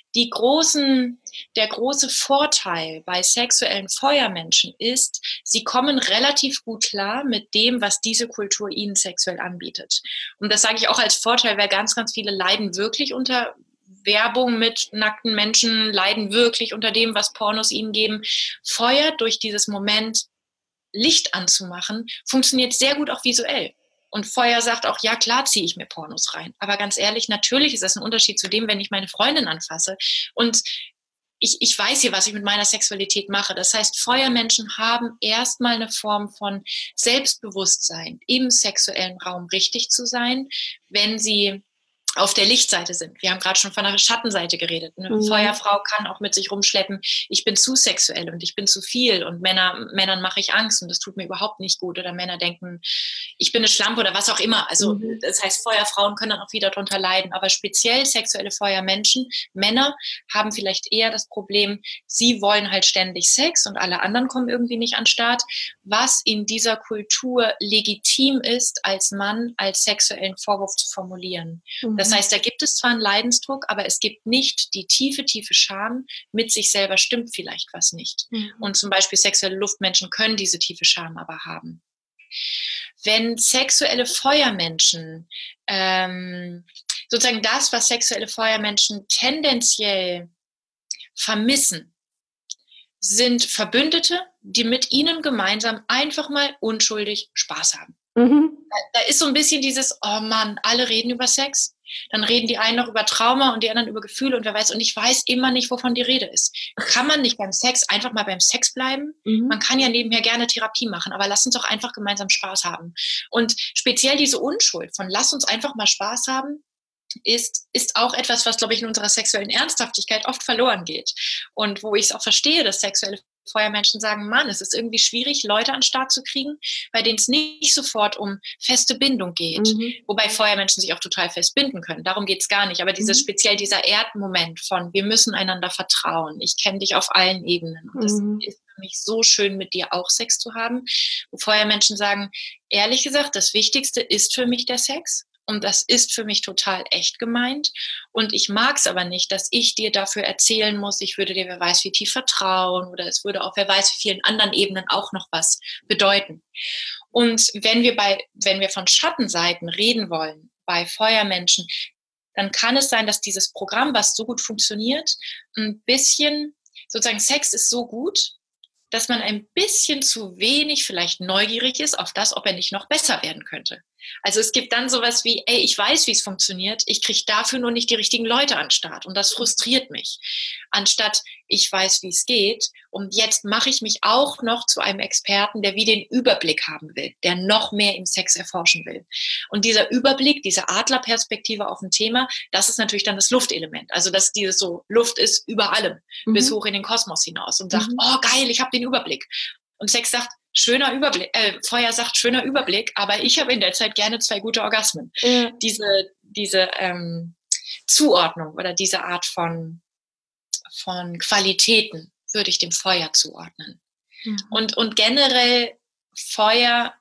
[SPEAKER 3] Der große Vorteil bei sexuellen Feuermenschen ist, sie kommen relativ gut klar mit dem, was diese Kultur ihnen sexuell anbietet. Und das sage ich auch als Vorteil, weil ganz, ganz viele leiden wirklich unter Werbung mit nackten Menschen, leiden wirklich unter dem, was Pornos ihnen geben. Feuer durch dieses Moment Licht anzumachen, funktioniert sehr gut auch visuell. Und Feuer sagt auch, ja klar ziehe ich mir Pornos rein. Aber ganz ehrlich, natürlich ist das ein Unterschied zu dem, wenn ich meine Freundin anfasse. Und ich weiß hier, was ich mit meiner Sexualität mache. Das heißt, Feuermenschen haben erstmal eine Form von Selbstbewusstsein, im sexuellen Raum richtig zu sein, wenn sie auf der Lichtseite sind. Wir haben gerade schon von der Schattenseite geredet. Eine Feuerfrau kann auch mit sich rumschleppen, ich bin zu sexuell und ich bin zu viel und Männern mache ich Angst und das tut mir überhaupt nicht gut. Oder Männer denken, ich bin eine Schlampe oder was auch immer. Also das heißt, Feuerfrauen können dann auch wieder darunter leiden. Aber speziell sexuelle Feuermenschen, Männer, haben vielleicht eher das Problem, sie wollen halt ständig Sex und alle anderen kommen irgendwie nicht an den Start, was in dieser Kultur legitim ist, als Mann als sexuellen Vorwurf zu formulieren. Das heißt, da gibt es zwar einen Leidensdruck, aber es gibt nicht die tiefe, tiefe Scham, mit sich selber stimmt vielleicht was nicht. Und zum Beispiel sexuelle Luftmenschen können diese tiefe Scham aber haben. Wenn sexuelle Feuermenschen, sozusagen das, was sexuelle Feuermenschen tendenziell vermissen, sind Verbündete, die mit ihnen gemeinsam einfach mal unschuldig Spaß haben. Da ist so ein bisschen dieses, oh Mann, alle reden über Sex. Dann reden die einen noch über Trauma und die anderen über Gefühle und wer weiß. Und ich weiß immer nicht, wovon die Rede ist. Kann man nicht beim Sex einfach mal beim Sex bleiben? Man kann ja nebenher gerne Therapie machen, aber lass uns doch einfach gemeinsam Spaß haben. Und speziell diese Unschuld von lass uns einfach mal Spaß haben, ist auch etwas, was, glaube ich, in unserer sexuellen Ernsthaftigkeit oft verloren geht. Und wo ich es auch verstehe, dass sexuelle Feuermenschen sagen, Mann, es ist irgendwie schwierig, Leute an den Start zu kriegen, bei denen es nicht sofort um feste Bindung geht. Wobei Feuermenschen sich auch total fest binden können. Darum geht es gar nicht. Aber speziell dieser Erdmoment von, wir müssen einander vertrauen. Ich kenne dich auf allen Ebenen. Und das ist für mich so schön, mit dir auch Sex zu haben. Wo Feuermenschen sagen, ehrlich gesagt, das Wichtigste ist für mich der Sex. Und das ist für mich total echt gemeint. Und ich mag es aber nicht, dass ich dir dafür erzählen muss, ich würde dir, wer weiß, wie tief vertrauen oder es würde auf wer weiß, wie vielen anderen Ebenen auch noch was bedeuten. Und wenn wir von Schattenseiten reden wollen bei Feuermenschen, dann kann es sein, dass dieses Programm, was so gut funktioniert, ein bisschen, sozusagen Sex ist so gut, dass man ein bisschen zu wenig vielleicht neugierig ist auf das, ob er nicht noch besser werden könnte. Also es gibt dann sowas wie, ey, ich weiß, wie es funktioniert, ich kriege dafür nur nicht die richtigen Leute an den Start und das frustriert mich. Anstatt, ich weiß, wie es geht und jetzt mache ich mich auch noch zu einem Experten, der wie den Überblick haben will, der noch mehr im Sex erforschen will. Und dieser Überblick, diese Adlerperspektive auf ein Thema, das ist natürlich dann das Luftelement. Also dass dieses so, Luft ist über allem, bis hoch in den Kosmos hinaus und sagt, oh geil, ich habe den Überblick. Und Sex sagt, schöner Überblick, Feuer sagt, schöner Überblick, aber ich habe in der Zeit gerne 2 gute Orgasmen. Ja. Diese Zuordnung oder diese Art von Qualitäten würde ich dem Feuer zuordnen. Und generell Feuer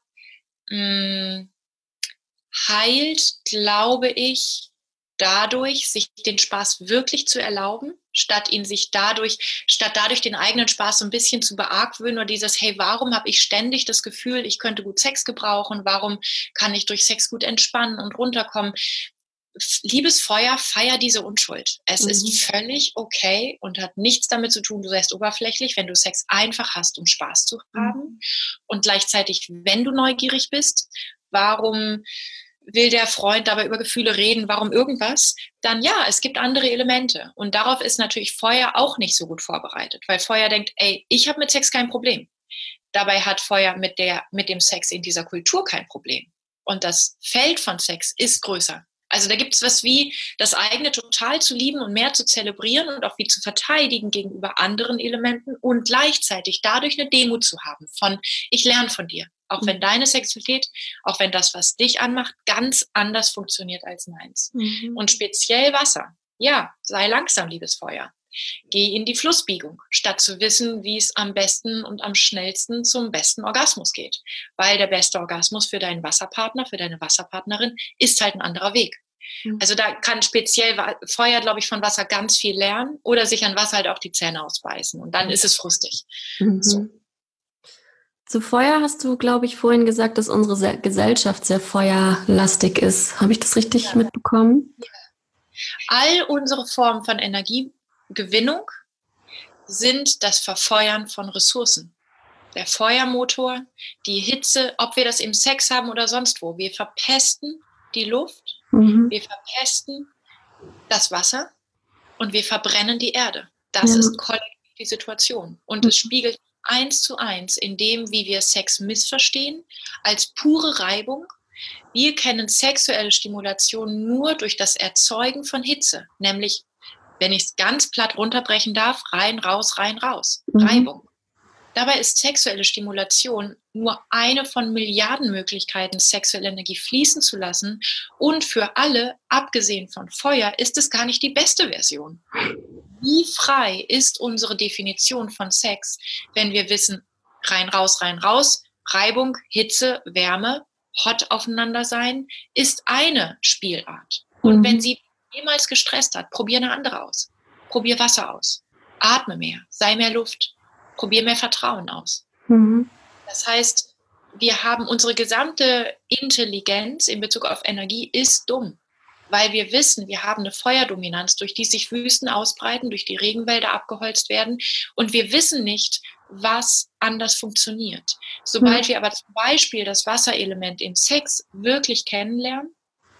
[SPEAKER 3] heilt, glaube ich, dadurch, sich den Spaß wirklich zu erlauben, statt dadurch den eigenen Spaß so ein bisschen zu beargwöhnen oder dieses, hey, warum habe ich ständig das Gefühl, ich könnte gut Sex gebrauchen, warum kann ich durch Sex gut entspannen und runterkommen? Liebes Feuer, feier diese Unschuld. Es ist völlig okay und hat nichts damit zu tun, du seist oberflächlich, wenn du Sex einfach hast, um Spaß zu haben. Und gleichzeitig, wenn du neugierig bist, warum will der Freund dabei über Gefühle reden, warum irgendwas, dann ja, es gibt andere Elemente. Und darauf ist natürlich Feuer auch nicht so gut vorbereitet, weil Feuer denkt, ey, ich habe mit Sex kein Problem. Dabei hat Feuer mit dem Sex in dieser Kultur kein Problem. Und das Feld von Sex ist größer. Also da gibt es was wie das eigene total zu lieben und mehr zu zelebrieren und auch wie zu verteidigen gegenüber anderen Elementen und gleichzeitig dadurch eine Demut zu haben von, ich lerne von dir. Auch wenn deine Sexualität, auch wenn das, was dich anmacht, ganz anders funktioniert als meins. Und speziell Wasser. Ja, sei langsam, liebes Feuer. Geh in die Flussbiegung, statt zu wissen, wie es am besten und am schnellsten zum besten Orgasmus geht. Weil der beste Orgasmus für deinen Wasserpartner, für deine Wasserpartnerin ist halt ein anderer Weg. Also da kann speziell Feuer, glaube ich, von Wasser ganz viel lernen oder sich an Wasser halt auch die Zähne ausbeißen. Und dann ist es frustig. So.
[SPEAKER 2] Zu Feuer hast du, glaube ich, vorhin gesagt, dass unsere Gesellschaft sehr feuerlastig ist. Habe ich das richtig mitbekommen?
[SPEAKER 3] All unsere Formen von Energiegewinnung sind das Verfeuern von Ressourcen. Der Feuermotor, die Hitze, ob wir das im Sex haben oder sonst wo. Wir verpesten die Luft, wir verpesten das Wasser und wir verbrennen die Erde. Das ist kollektiv die Situation. Und es spiegelt 1:1 in dem, wie wir Sex missverstehen, als pure Reibung. Wir kennen sexuelle Stimulation nur durch das Erzeugen von Hitze, nämlich, wenn ich es ganz platt runterbrechen darf, rein, raus, Reibung. Dabei ist sexuelle Stimulation nur eine von Milliarden Möglichkeiten, sexuelle Energie fließen zu lassen. Und für alle, abgesehen von Feuer, ist es gar nicht die beste Version. Wie frei ist unsere Definition von Sex, wenn wir wissen, rein, raus, Reibung, Hitze, Wärme, hot aufeinander sein, ist eine Spielart. Und wenn sie jemals gestresst hat, probier eine andere aus. Probier Wasser aus. Atme mehr, sei mehr Luft. Probier mehr Vertrauen aus. Das heißt, wir haben unsere gesamte Intelligenz in Bezug auf Energie ist dumm, weil wir wissen, wir haben eine Feuerdominanz, durch die sich Wüsten ausbreiten, durch die Regenwälder abgeholzt werden und wir wissen nicht, was anders funktioniert. Sobald wir aber zum Beispiel das Wasserelement im Sex wirklich kennenlernen,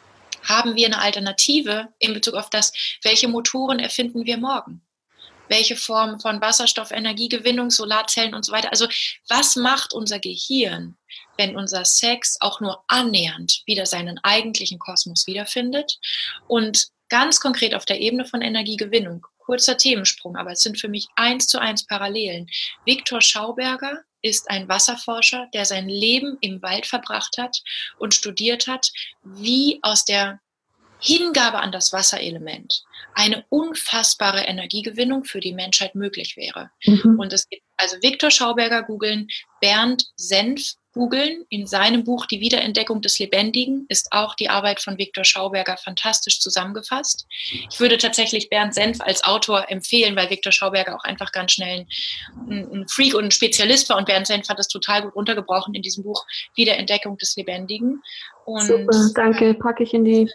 [SPEAKER 3] haben wir eine Alternative in Bezug auf das, welche Motoren erfinden wir morgen. Welche Form von Wasserstoff, Energiegewinnung, Solarzellen und so weiter. Also was macht unser Gehirn, wenn unser Sex auch nur annähernd wieder seinen eigentlichen Kosmos wiederfindet? Und ganz konkret auf der Ebene von Energiegewinnung, kurzer Themensprung, aber es sind für mich 1:1 Parallelen. Viktor Schauberger ist ein Wasserforscher, der sein Leben im Wald verbracht hat und studiert hat, wie aus der Hingabe an das Wasserelement eine unfassbare Energiegewinnung für die Menschheit möglich wäre. Und es gibt also Viktor Schauberger googeln, Bernd Senf googeln. In seinem Buch Die Wiederentdeckung des Lebendigen ist auch die Arbeit von Viktor Schauberger fantastisch zusammengefasst. Ich würde tatsächlich Bernd Senf als Autor empfehlen, weil Viktor Schauberger auch einfach ganz schnell ein Freak und ein Spezialist war und Bernd Senf hat das total gut runtergebrochen in diesem Buch Wiederentdeckung des Lebendigen. Und
[SPEAKER 2] super, danke, packe ich in die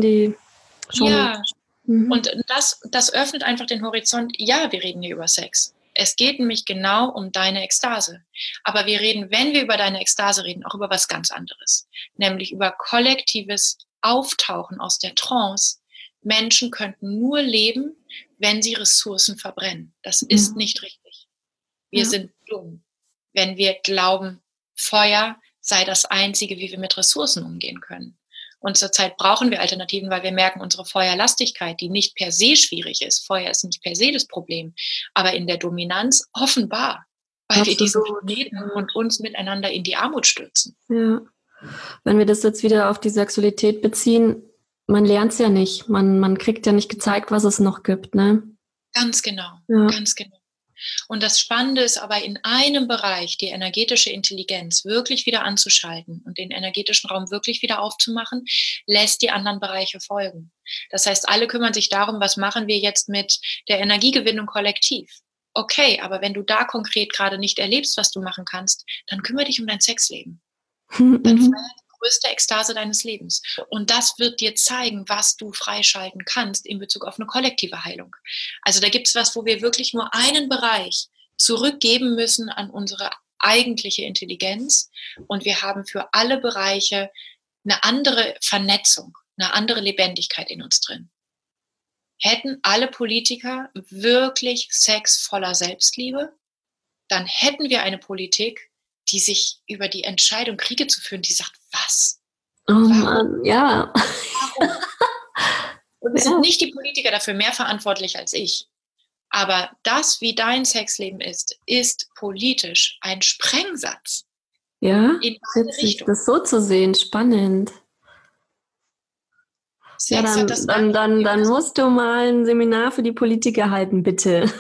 [SPEAKER 2] Show.
[SPEAKER 3] Ja, und das öffnet einfach den Horizont. Ja, wir reden hier über Sex. Es geht nämlich genau um deine Ekstase. Aber wir reden, wenn wir über deine Ekstase reden, auch über was ganz anderes. Nämlich über kollektives Auftauchen aus der Trance. Menschen könnten nur leben, wenn sie Ressourcen verbrennen. Das ist nicht richtig. Wir sind dumm, wenn wir glauben, Feuer sei das Einzige, wie wir mit Ressourcen umgehen können. Und zurzeit brauchen wir Alternativen, weil wir merken, unsere Feuerlastigkeit, die nicht per se schwierig ist, Feuer ist nicht per se das Problem, aber in der Dominanz offenbar, weil wir diesen Planeten und uns miteinander in die Armut stürzen.
[SPEAKER 2] Ja, wenn wir das jetzt wieder auf die Sexualität beziehen, man lernt es ja nicht, man kriegt ja nicht gezeigt, was es noch gibt, ne?
[SPEAKER 3] Ganz genau, ganz genau. Und das Spannende ist aber in einem Bereich, die energetische Intelligenz wirklich wieder anzuschalten und den energetischen Raum wirklich wieder aufzumachen, lässt die anderen Bereiche folgen. Das heißt, alle kümmern sich darum, was machen wir jetzt mit der Energiegewinnung kollektiv. Okay, aber wenn du da konkret gerade nicht erlebst, was du machen kannst, dann kümmere dich um dein Sexleben. Dann feier die größte Ekstase deines Lebens. Und das wird dir zeigen, was du freischalten kannst in Bezug auf eine kollektive Heilung. Also da gibt es was, wo wir wirklich nur einen Bereich zurückgeben müssen an unsere eigentliche Intelligenz. Und wir haben für alle Bereiche eine andere Vernetzung, eine andere Lebendigkeit in uns drin. Hätten alle Politiker wirklich Sex voller Selbstliebe, dann hätten wir eine Politik, die sich über die Entscheidung, Kriege zu führen, die sagt, was?
[SPEAKER 2] Oh Mann, ja.
[SPEAKER 3] Warum? Und es sind nicht die Politiker dafür mehr verantwortlich als ich. Aber das, wie dein Sexleben ist politisch ein Sprengsatz.
[SPEAKER 2] Ja,
[SPEAKER 3] in beide Richtungen.
[SPEAKER 2] Das so zu sehen, spannend.
[SPEAKER 3] Sex
[SPEAKER 2] ja,
[SPEAKER 3] hat das
[SPEAKER 2] dann musst du mal ein Seminar für die Politiker halten, bitte.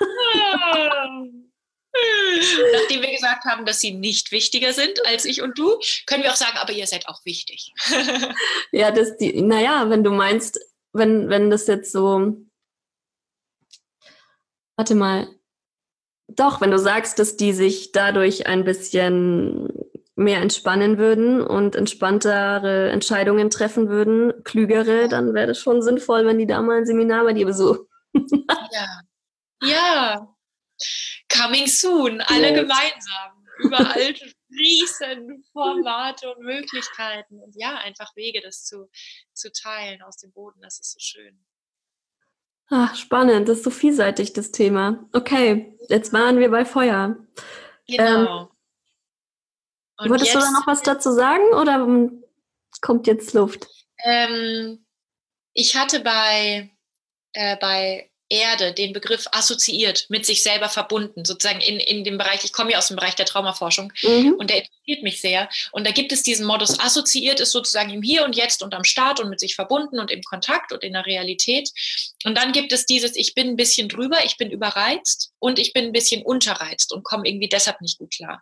[SPEAKER 3] Nachdem wir gesagt haben, dass sie nicht wichtiger sind als ich und du, können wir auch sagen, aber ihr seid auch wichtig.
[SPEAKER 2] Ja, wenn du meinst, wenn das jetzt so, warte mal, doch, wenn du sagst, dass die sich dadurch ein bisschen mehr entspannen würden und entspanntere Entscheidungen treffen würden, klügere, dann wäre das schon sinnvoll, wenn die da mal ein Seminar bei dir besuchen.
[SPEAKER 3] Ja. Coming soon, alle gemeinsam, überall riesen Formate und Möglichkeiten und ja, einfach Wege, das zu teilen aus dem Boden, das ist so schön.
[SPEAKER 2] Ach, spannend, das ist so vielseitig, das Thema. Okay, jetzt waren wir bei Feuer.
[SPEAKER 3] Genau.
[SPEAKER 2] Wolltest du da noch was dazu sagen oder kommt jetzt Luft?
[SPEAKER 3] Ich hatte bei Erde den Begriff assoziiert, mit sich selber verbunden, sozusagen in dem Bereich, ich komme ja aus dem Bereich der Traumaforschung und der interessiert mich sehr. Und da gibt es diesen Modus, assoziiert ist sozusagen im Hier und Jetzt und am Start und mit sich verbunden und im Kontakt und in der Realität. Und dann gibt es dieses, ich bin ein bisschen drüber, ich bin überreizt und ich bin ein bisschen unterreizt und komme irgendwie deshalb nicht gut klar.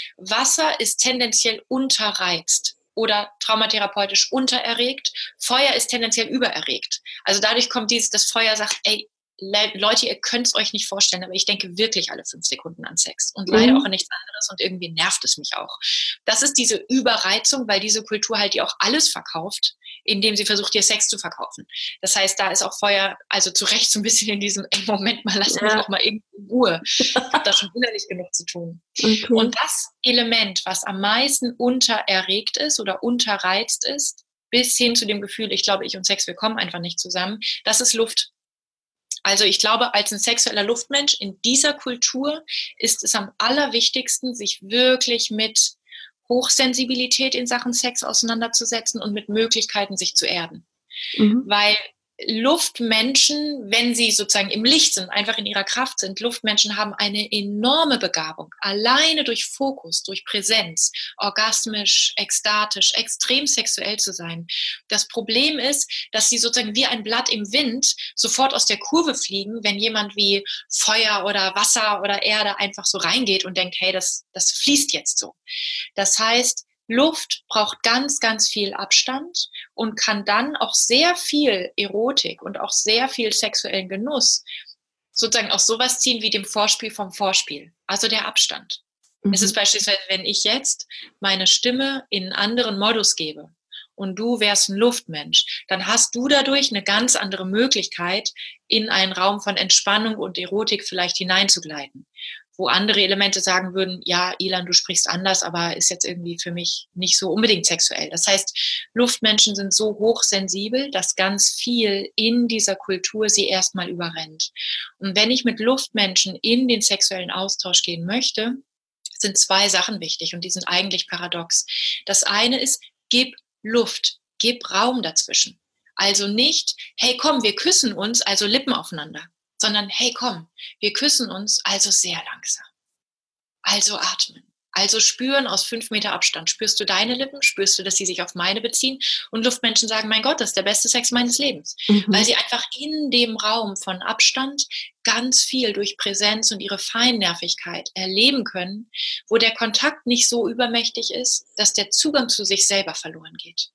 [SPEAKER 3] Wasser ist tendenziell unterreizt oder traumatherapeutisch untererregt. Feuer ist tendenziell übererregt. Also dadurch kommt das Feuer sagt, ey, Leute, ihr könnt es euch nicht vorstellen, aber ich denke wirklich alle 5 Sekunden an Sex und leider auch an nichts anderes und irgendwie nervt es mich auch. Das ist diese Überreizung, weil diese Kultur halt dir auch alles verkauft, indem sie versucht, dir Sex zu verkaufen. Das heißt, da ist auch Feuer, also zu Recht so ein bisschen in diesem, ey, Moment mal, lass mich auch mal irgendwie in Ruhe. Ich habe da schon innerlich genug zu tun. Okay. Und das Element, was am meisten untererregt ist oder unterreizt ist, bis hin zu dem Gefühl, ich glaube, ich und Sex, wir kommen einfach nicht zusammen, das ist Luft. Also ich glaube, als ein sexueller Luftmensch in dieser Kultur ist es am allerwichtigsten, sich wirklich mit Hochsensibilität in Sachen Sex auseinanderzusetzen und mit Möglichkeiten, sich zu erden. Weil Luftmenschen, wenn sie sozusagen im Licht sind, einfach in ihrer Kraft sind, Luftmenschen haben eine enorme Begabung, alleine durch Fokus, durch Präsenz, orgasmisch, ekstatisch, extrem sexuell zu sein. Das Problem ist, dass sie sozusagen wie ein Blatt im Wind sofort aus der Kurve fliegen, wenn jemand wie Feuer oder Wasser oder Erde einfach so reingeht und denkt, hey, das fließt jetzt so. Das heißt, Luft braucht ganz, ganz viel Abstand und kann dann auch sehr viel Erotik und auch sehr viel sexuellen Genuss sozusagen aus sowas ziehen wie dem Vorspiel vom Vorspiel, also der Abstand. Es ist beispielsweise, wenn ich jetzt meine Stimme in einen anderen Modus gebe und du wärst ein Luftmensch, dann hast du dadurch eine ganz andere Möglichkeit, in einen Raum von Entspannung und Erotik vielleicht hineinzugleiten. Wo andere Elemente sagen würden, ja, Ilan, du sprichst anders, aber ist jetzt irgendwie für mich nicht so unbedingt sexuell. Das heißt, Luftmenschen sind so hochsensibel, dass ganz viel in dieser Kultur sie erstmal überrennt. Und wenn ich mit Luftmenschen in den sexuellen Austausch gehen möchte, sind 2 Sachen wichtig und die sind eigentlich paradox. Das eine ist, gib Luft, gib Raum dazwischen. Also nicht, hey komm, wir küssen uns, also Lippen aufeinander. Sondern, hey, komm, wir küssen uns, also sehr langsam. Also atmen. Also spüren aus 5 Meter Abstand. Spürst du deine Lippen? Spürst du, dass sie sich auf meine beziehen? Und Luftmenschen sagen, mein Gott, das ist der beste Sex meines Lebens. Weil sie einfach in dem Raum von Abstand ganz viel durch Präsenz und ihre Feinnervigkeit erleben können, wo der Kontakt nicht so übermächtig ist, dass der Zugang zu sich selber verloren geht.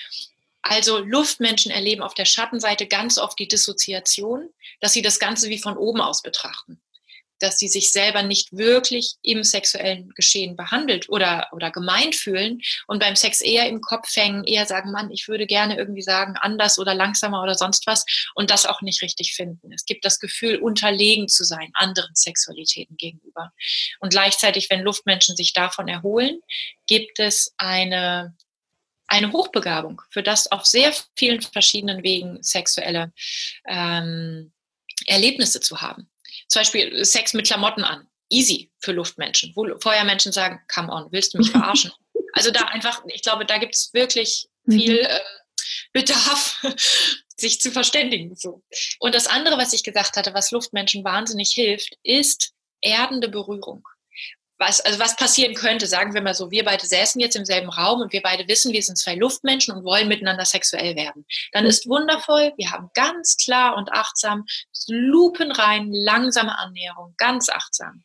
[SPEAKER 3] Also Luftmenschen erleben auf der Schattenseite ganz oft die Dissoziation, dass sie das Ganze wie von oben aus betrachten. Dass sie sich selber nicht wirklich im sexuellen Geschehen behandelt oder gemeint fühlen und beim Sex eher im Kopf hängen, eher sagen, Mann, ich würde gerne irgendwie sagen, anders oder langsamer oder sonst was und das auch nicht richtig finden. Es gibt das Gefühl, unterlegen zu sein anderen Sexualitäten gegenüber. Und gleichzeitig, wenn Luftmenschen sich davon erholen, gibt es eine Hochbegabung, für das auf sehr vielen verschiedenen Wegen sexuelle Erlebnisse zu haben. Zum Beispiel Sex mit Klamotten an. Easy für Luftmenschen. Wo Feuermenschen sagen, come on, willst du mich verarschen? Also da einfach, ich glaube, da gibt es wirklich viel Bedarf sich zu verständigen. So. Und das andere, was ich gesagt hatte, was Luftmenschen wahnsinnig hilft, ist erdende Berührung. Was passieren könnte, sagen wir mal so, wir beide säßen jetzt im selben Raum und wir beide wissen, wir sind zwei Luftmenschen und wollen miteinander sexuell werden. Dann ist wundervoll, wir haben ganz klar und achtsam, lupenrein, langsame Annäherung, ganz achtsam.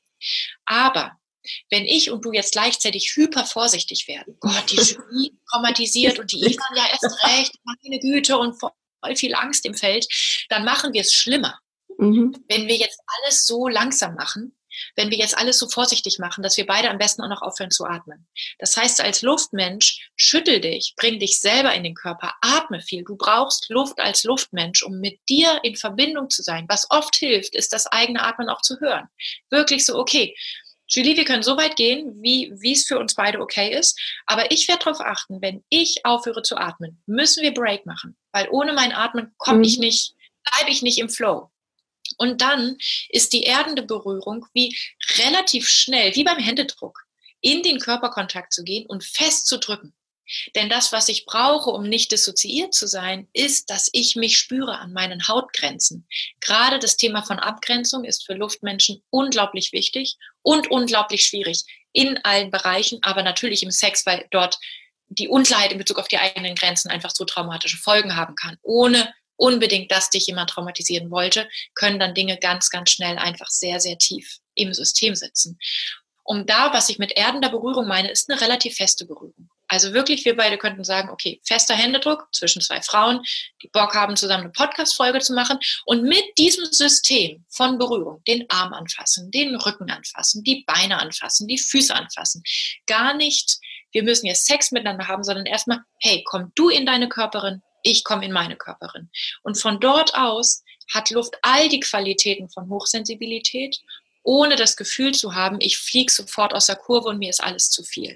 [SPEAKER 3] Aber wenn ich und du jetzt gleichzeitig hyper vorsichtig werden, Gott, die Julie traumatisiert und die Ivan ja erst recht, meine Güte, und voll viel Angst im Feld, dann machen wir es schlimmer. Wenn wir jetzt alles so langsam machen, wenn wir jetzt alles so vorsichtig machen, dass wir beide am besten auch noch aufhören zu atmen. Das heißt, als Luftmensch, schüttel dich, bring dich selber in den Körper, atme viel. Du brauchst Luft als Luftmensch, um mit dir in Verbindung zu sein. Was oft hilft, ist das eigene Atmen auch zu hören. Wirklich so, okay, Julie, wir können so weit gehen, wie es für uns beide okay ist. Aber ich werde darauf achten, wenn ich aufhöre zu atmen, müssen wir Break machen. Weil ohne mein Atmen bleibe ich nicht im Flow. Und dann ist die erdende Berührung wie relativ schnell, wie beim Händedruck, in den Körperkontakt zu gehen und fest zu drücken. Denn das, was ich brauche, um nicht dissoziiert zu sein, ist, dass ich mich spüre an meinen Hautgrenzen. Gerade das Thema von Abgrenzung ist für Luftmenschen unglaublich wichtig und unglaublich schwierig in allen Bereichen, aber natürlich im Sex, weil dort die Unklarheit in Bezug auf die eigenen Grenzen einfach so traumatische Folgen haben kann. Ohne unbedingt, dass dich jemand traumatisieren wollte, können dann Dinge ganz, ganz schnell einfach sehr, sehr tief im System sitzen. Und da, was ich mit erdender Berührung meine, ist eine relativ feste Berührung. Also wirklich, wir beide könnten sagen, okay, fester Händedruck zwischen zwei Frauen, die Bock haben, zusammen eine Podcast-Folge zu machen und mit diesem System von Berührung den Arm anfassen, den Rücken anfassen, die Beine anfassen, die Füße anfassen. Gar nicht, wir müssen jetzt Sex miteinander haben, sondern erstmal, hey, komm du in deine Körperin, ich komme in meine Körperin. Und von dort aus hat Luft all die Qualitäten von Hochsensibilität, ohne das Gefühl zu haben, ich fliege sofort aus der Kurve und mir ist alles zu viel.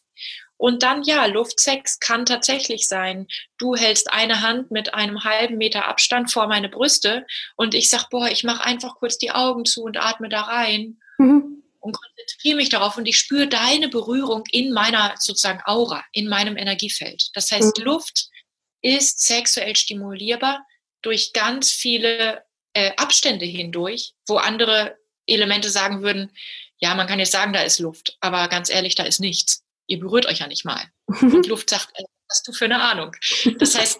[SPEAKER 3] Und dann, ja, Luftsex kann tatsächlich sein, du hältst eine Hand mit einem halben Meter Abstand vor meine Brüste und ich sag, boah, ich mache einfach kurz die Augen zu und atme da rein und konzentriere mich darauf und ich spüre deine Berührung in meiner sozusagen Aura, in meinem Energiefeld. Das heißt, Luft ist sexuell stimulierbar durch ganz viele Abstände hindurch, wo andere Elemente sagen würden, ja, man kann jetzt sagen, da ist Luft, aber ganz ehrlich, da ist nichts. Ihr berührt euch ja nicht mal. Und Luft sagt, was hast du für eine Ahnung? Das heißt,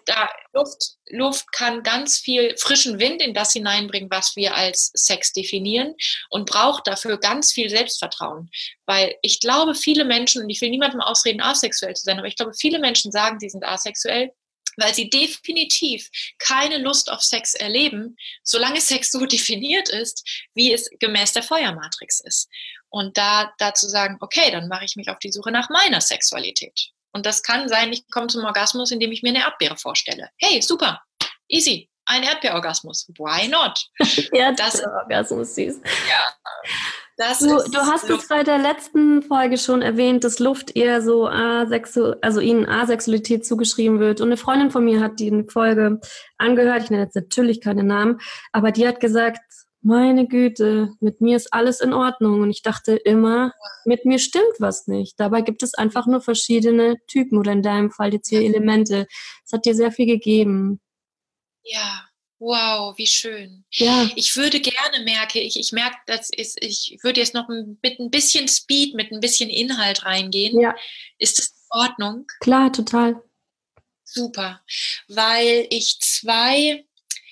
[SPEAKER 3] Luft kann ganz viel frischen Wind in das hineinbringen, was wir als Sex definieren und braucht dafür ganz viel Selbstvertrauen. Weil ich glaube, viele Menschen, und ich will niemandem ausreden, asexuell zu sein, aber ich glaube, viele Menschen sagen, sie sind asexuell, weil sie definitiv keine Lust auf Sex erleben, solange Sex so definiert ist, wie es gemäß der Feuermatrix ist. Und da zu sagen, okay, dann mache ich mich auf die Suche nach meiner Sexualität. Und das kann sein, ich komme zum Orgasmus, indem ich mir eine Erdbeere vorstelle. Hey, super, easy, ein Erdbeerorgasmus. Why not?
[SPEAKER 2] Erdbeerorgasmus, süß.
[SPEAKER 3] Ja.
[SPEAKER 2] Du hast es bei der letzten Folge schon erwähnt, dass Luft eher so ihnen Asexualität zugeschrieben wird. Und eine Freundin von mir hat die Folge angehört, ich nenne jetzt natürlich keine Namen, aber die hat gesagt, meine Güte, mit mir ist alles in Ordnung. Und ich dachte immer, mit mir stimmt was nicht. Dabei gibt es einfach nur verschiedene Typen oder in deinem Fall jetzt hier Elemente. Es hat dir sehr viel gegeben.
[SPEAKER 3] Ja. Wow, wie schön.
[SPEAKER 2] Ja.
[SPEAKER 3] Ich würde gerne ich merke, ich würde jetzt noch mit ein bisschen Speed, mit ein bisschen Inhalt reingehen.
[SPEAKER 2] Ja.
[SPEAKER 3] Ist das in Ordnung?
[SPEAKER 2] Klar, total.
[SPEAKER 3] Super, weil ich 2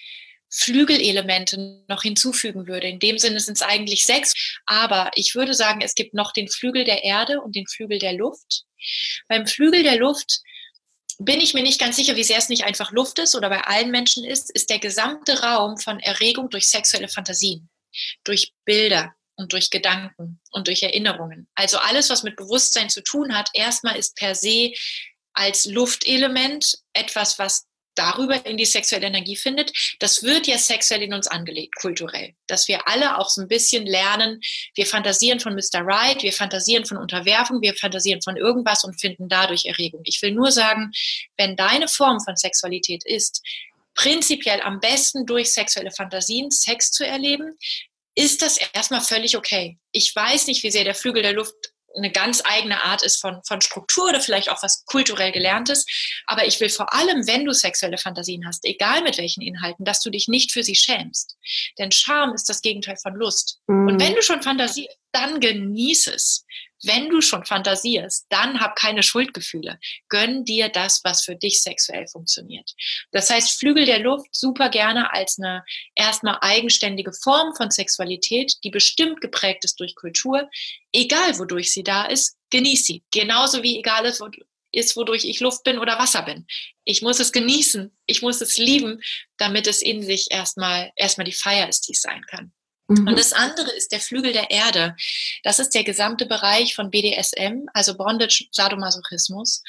[SPEAKER 3] Flügelelemente noch hinzufügen würde. In dem Sinne sind es eigentlich 6, aber ich würde sagen, es gibt noch den Flügel der Erde und den Flügel der Luft. Beim Flügel der Luft bin ich mir nicht ganz sicher, wie sehr es nicht einfach Luft ist oder bei allen Menschen ist der gesamte Raum von Erregung durch sexuelle Fantasien, durch Bilder und durch Gedanken und durch Erinnerungen. Also alles, was mit Bewusstsein zu tun hat, erstmal ist per se als Luftelement etwas, was darüber in die sexuelle Energie findet. Das wird ja sexuell in uns angelegt, kulturell. Dass wir alle auch so ein bisschen lernen, wir fantasieren von Mr. Right, wir fantasieren von Unterwerfung, wir fantasieren von irgendwas und finden dadurch Erregung. Ich will nur sagen, wenn deine Form von Sexualität ist, prinzipiell am besten durch sexuelle Fantasien Sex zu erleben, ist das erstmal völlig okay. Ich weiß nicht, wie sehr der Flügel der Luft eine ganz eigene Art ist von Struktur oder vielleicht auch was kulturell Gelerntes. Aber ich will vor allem, wenn du sexuelle Fantasien hast, egal mit welchen Inhalten, dass du dich nicht für sie schämst. Denn Scham ist das Gegenteil von Lust. Und wenn du schon fantasierst, dann genieß es. Wenn du schon fantasierst, dann hab keine Schuldgefühle. Gönn dir das, was für dich sexuell funktioniert. Das heißt, Flügel der Luft super gerne als eine erstmal eigenständige Form von Sexualität, die bestimmt geprägt ist durch Kultur. Egal, wodurch sie da ist, genieß sie. Genauso wie egal ist, wodurch ich Luft bin oder Wasser bin. Ich muss es genießen. Ich muss es lieben, damit es in sich erstmal die Feier ist, die es sein kann. Und das andere ist der Flügel der Erde. Das ist der gesamte Bereich von BDSM, also Bondage, Sadomasochismus.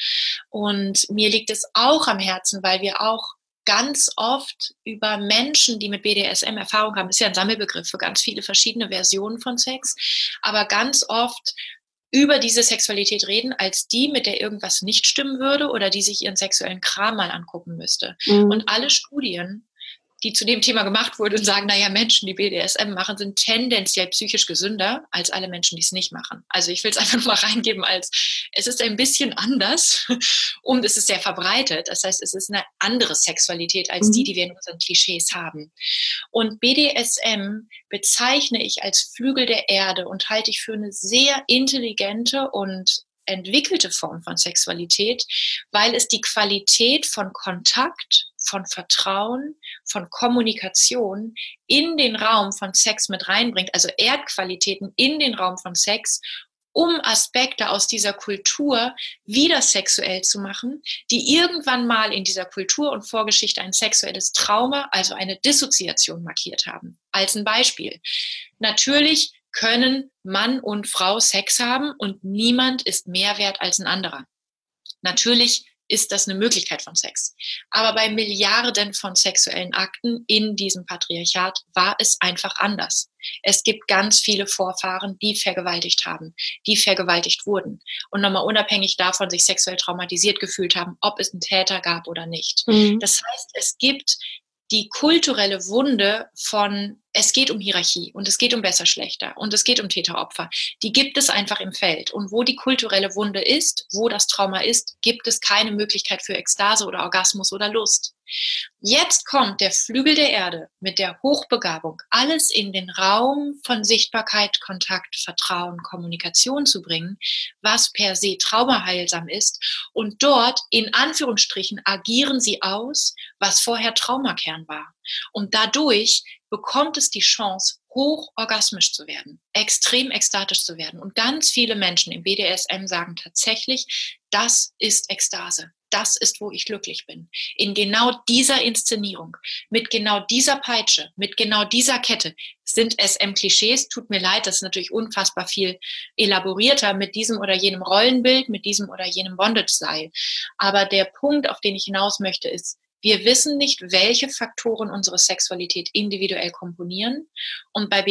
[SPEAKER 3] Und mir liegt es auch am Herzen, weil wir auch ganz oft über Menschen, die mit BDSM Erfahrung haben, ist ja ein Sammelbegriff für ganz viele verschiedene Versionen von Sex, aber ganz oft über diese Sexualität reden, als die, mit der irgendwas nicht stimmen würde oder die sich ihren sexuellen Kram mal angucken müsste. Und alle Studien, die zu dem Thema gemacht wurden und sagen, naja, Menschen, die BDSM machen, sind tendenziell psychisch gesünder als alle Menschen, die es nicht machen. Also ich will es einfach nur mal reingeben als, es ist ein bisschen anders und es ist sehr verbreitet. Das heißt, es ist eine andere Sexualität als die wir in unseren Klischees haben. Und BDSM bezeichne ich als Flügel der Erde und halte ich für eine sehr intelligente und entwickelte Form von Sexualität, weil es die Qualität von Kontakt, von Vertrauen, von Kommunikation in den Raum von Sex mit reinbringt, also Erdqualitäten in den Raum von Sex, um Aspekte aus dieser Kultur wieder sexuell zu machen, die irgendwann mal in dieser Kultur und Vorgeschichte ein sexuelles Trauma, also eine Dissoziation markiert haben. Als ein Beispiel. Natürlich können Mann und Frau Sex haben und niemand ist mehr wert als ein anderer. Natürlich ist das eine Möglichkeit von Sex. Aber bei Milliarden von sexuellen Akten in diesem Patriarchat war es einfach anders. Es gibt ganz viele Vorfahren, die vergewaltigt haben, die vergewaltigt wurden und nochmal unabhängig davon sich sexuell traumatisiert gefühlt haben, ob es einen Täter gab oder nicht. Das heißt, es gibt die kulturelle Wunde von, es geht um Hierarchie und es geht um Besser-Schlechter und es geht um Täter-Opfer. Die gibt es einfach im Feld. Und wo die kulturelle Wunde ist, wo das Trauma ist, gibt es keine Möglichkeit für Ekstase oder Orgasmus oder Lust. Jetzt kommt der Flügel der Erde mit der Hochbegabung, alles in den Raum von Sichtbarkeit, Kontakt, Vertrauen, Kommunikation zu bringen, was per se traumaheilsam ist. Und dort, in Anführungsstrichen, agieren sie aus, was vorher Traumakern war. Und dadurch bekommt es die Chance, hochorgasmisch zu werden, extrem ekstatisch zu werden. Und ganz viele Menschen im BDSM sagen tatsächlich, das ist Ekstase. Das ist, wo ich glücklich bin. In genau dieser Inszenierung, mit genau dieser Peitsche, mit genau dieser Kette sind SM-Klischees. Tut mir leid, das ist natürlich unfassbar viel elaborierter mit diesem oder jenem Rollenbild, mit diesem oder jenem Bondage-Seil. Aber der Punkt, auf den ich hinaus möchte, ist, wir wissen nicht, welche Faktoren unsere Sexualität individuell komponieren. Und bei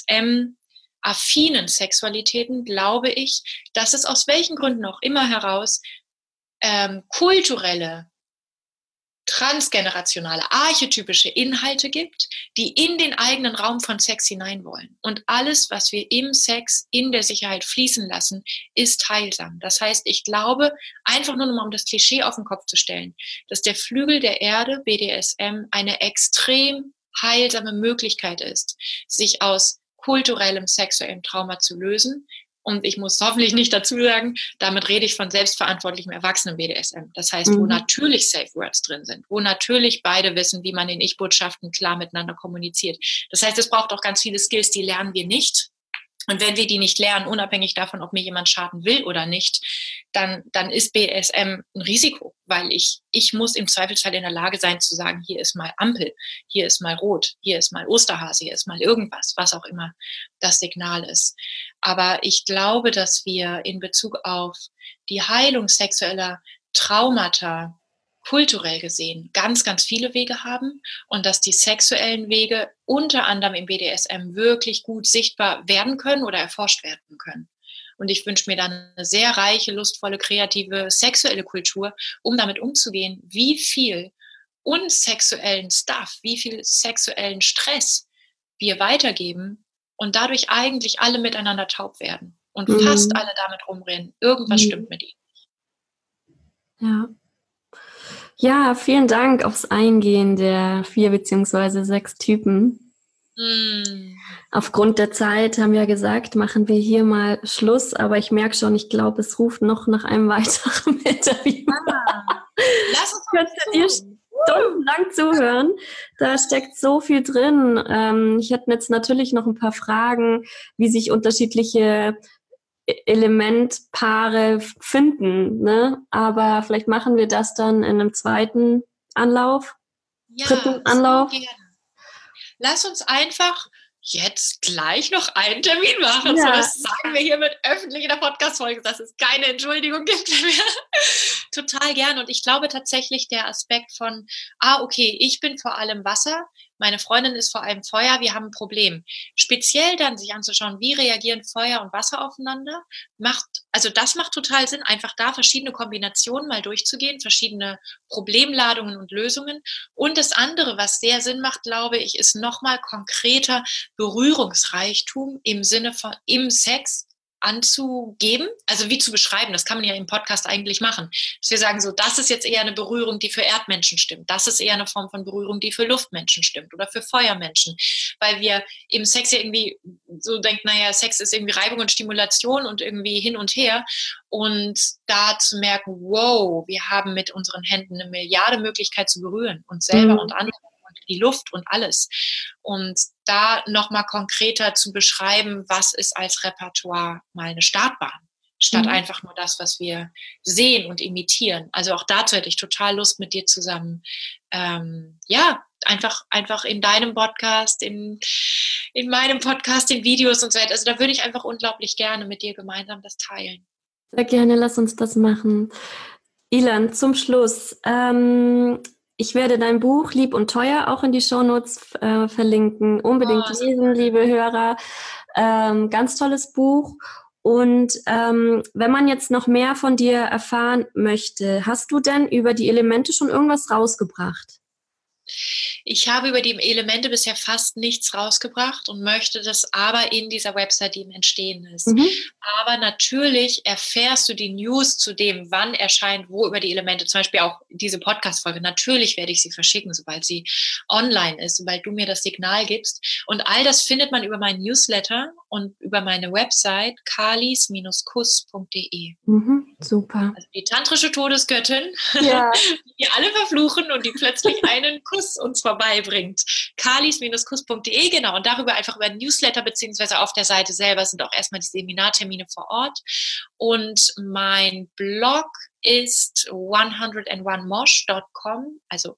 [SPEAKER 3] BDSM-affinen Sexualitäten glaube ich, dass es aus welchen Gründen auch immer heraus kulturelle, transgenerationale, archetypische Inhalte gibt, die in den eigenen Raum von Sex hinein wollen. Und alles, was wir im Sex, in der Sicherheit fließen lassen, ist heilsam. Das heißt, ich glaube, einfach nur mal um das Klischee auf den Kopf zu stellen, dass der Flügel der Erde, BDSM, eine extrem heilsame Möglichkeit ist, sich aus kulturellem sexuellem Trauma zu lösen. Und ich muss hoffentlich nicht dazu sagen, damit rede ich von selbstverantwortlichem Erwachsenen-BDSM. Das heißt, wo natürlich Safe Words drin sind, wo natürlich beide wissen, wie man in Ich-Botschaften klar miteinander kommuniziert. Das heißt, es braucht auch ganz viele Skills, die lernen wir nicht. Und wenn wir die nicht lernen, unabhängig davon, ob mir jemand schaden will oder nicht, dann ist BDSM ein Risiko, weil ich muss im Zweifelsfall in der Lage sein zu sagen, hier ist mal Ampel, hier ist mal Rot, hier ist mal Osterhase, hier ist mal irgendwas, was auch immer das Signal ist. Aber ich glaube, dass wir in Bezug auf die Heilung sexueller Traumata kulturell gesehen ganz, ganz viele Wege haben und dass die sexuellen Wege unter anderem im BDSM wirklich gut sichtbar werden können oder erforscht werden können. Und ich wünsche mir dann eine sehr reiche, lustvolle, kreative, sexuelle Kultur, um damit umzugehen, wie viel unsexuellen Stuff, wie viel sexuellen Stress wir weitergeben und dadurch eigentlich alle miteinander taub werden. und fast alle damit rumrennen. Irgendwas stimmt mit ihnen.
[SPEAKER 2] Ja. Ja, vielen Dank aufs Eingehen der 4 bzw. 6 Typen. Aufgrund der Zeit haben wir gesagt, machen wir hier mal Schluss, aber ich merke schon, ich glaube, es ruft noch nach einem weiteren Interview.
[SPEAKER 3] Lass uns
[SPEAKER 2] dir stundenlang zuhören. Da steckt so viel drin. Ich hätte jetzt natürlich noch ein paar Fragen, wie sich unterschiedliche Elementpaare finden, ne? Aber vielleicht machen wir das dann in einem zweiten Anlauf, dritten Anlauf.
[SPEAKER 3] So gerne. Lass uns einfach jetzt gleich noch einen Termin machen.
[SPEAKER 2] Ja.
[SPEAKER 3] So, das sagen wir hiermit öffentlich in der Podcast-Folge, dass es keine Entschuldigung gibt mehr. Total gerne. Und ich glaube tatsächlich der Aspekt von, okay, ich bin vor allem Wasser, meine Freundin ist vor allem Feuer, wir haben ein Problem. Speziell dann sich anzuschauen, wie reagieren Feuer und Wasser aufeinander, das macht total Sinn, einfach da verschiedene Kombinationen mal durchzugehen, verschiedene Problemladungen und Lösungen. Und das andere, was sehr Sinn macht, glaube ich, ist nochmal konkreter Berührungsreichtum im Sinne von im Sex anzugeben, also wie zu beschreiben, das kann man ja im Podcast eigentlich machen, dass wir sagen so, das ist jetzt eher eine Berührung, die für Erdmenschen stimmt, das ist eher eine Form von Berührung, die für Luftmenschen stimmt oder für Feuermenschen, weil wir im Sex ja irgendwie so denken, Sex ist irgendwie Reibung und Stimulation und irgendwie hin und her und da zu merken, wow, wir haben mit unseren Händen eine Milliarde Möglichkeit zu berühren, uns selber und andere. Die Luft und alles. Und da nochmal konkreter zu beschreiben, was ist als Repertoire mal eine Startbahn, statt einfach nur das, was wir sehen und imitieren. Also auch dazu hätte ich total Lust, mit dir zusammen, einfach in deinem Podcast, in meinem Podcast, in Videos und so weiter. Also da würde ich einfach unglaublich gerne mit dir gemeinsam das teilen.
[SPEAKER 2] Sehr gerne, lass uns das machen. Ilan, zum Schluss, ich werde dein Buch Lieb und Teuer auch in die Shownotes verlinken. Unbedingt lesen, liebe Hörer. Ganz tolles Buch. Und wenn man jetzt noch mehr von dir erfahren möchte, hast du denn über die Elemente schon irgendwas rausgebracht?
[SPEAKER 3] Ich habe über die Elemente bisher fast nichts rausgebracht und möchte das aber in dieser Website, die im Entstehen ist. Aber natürlich erfährst du die News zu dem, wann erscheint, wo über die Elemente, zum Beispiel auch diese Podcast-Folge, natürlich werde ich sie verschicken, sobald sie online ist, sobald du mir das Signal gibst. Und all das findet man über meinen Newsletter und über meine Website kalis-kuss.de.
[SPEAKER 2] Super.
[SPEAKER 3] Also die tantrische Todesgöttin, die wir alle verfluchen und die plötzlich einen Kuss uns vorbeibringt. kalis-kuss.de, genau. Und darüber einfach über Newsletter beziehungsweise auf der Seite selber sind auch erstmal die Seminartermine vor Ort. Und mein Blog ist 101mosh.com, also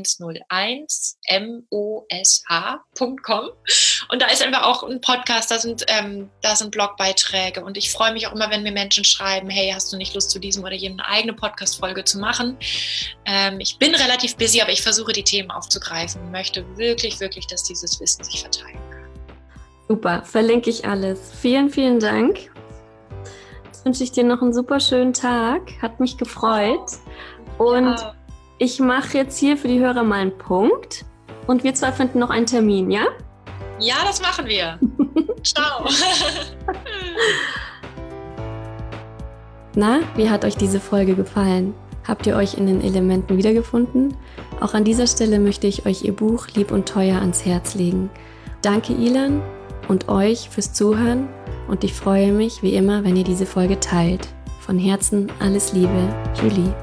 [SPEAKER 3] 101mosh.com. Und da ist einfach auch ein Podcast, da sind Blogbeiträge. Und ich freue mich auch immer, wenn mir Menschen schreiben, hey, hast du nicht Lust, zu diesem oder jenem eine eigene Podcast-Folge zu machen? Ich bin relativ busy, aber ich versuche, die Themen aufzugreifen und möchte wirklich, wirklich, dass dieses Wissen sich verteilen kann.
[SPEAKER 2] Super, verlinke ich alles. Vielen, vielen Dank. Jetzt wünsche ich dir noch einen super schönen Tag. Hat mich gefreut. Und ich mache jetzt hier für die Hörer mal einen Punkt und wir zwei finden noch einen Termin, ja?
[SPEAKER 3] Ja, das machen wir. Ciao.
[SPEAKER 2] Na, wie hat euch diese Folge gefallen? Habt ihr euch in den Elementen wiedergefunden? Auch an dieser Stelle möchte ich euch ihr Buch Lieb und Teuer ans Herz legen. Danke Ilan und euch fürs Zuhören und ich freue mich wie immer, wenn ihr diese Folge teilt. Von Herzen alles Liebe, Julie.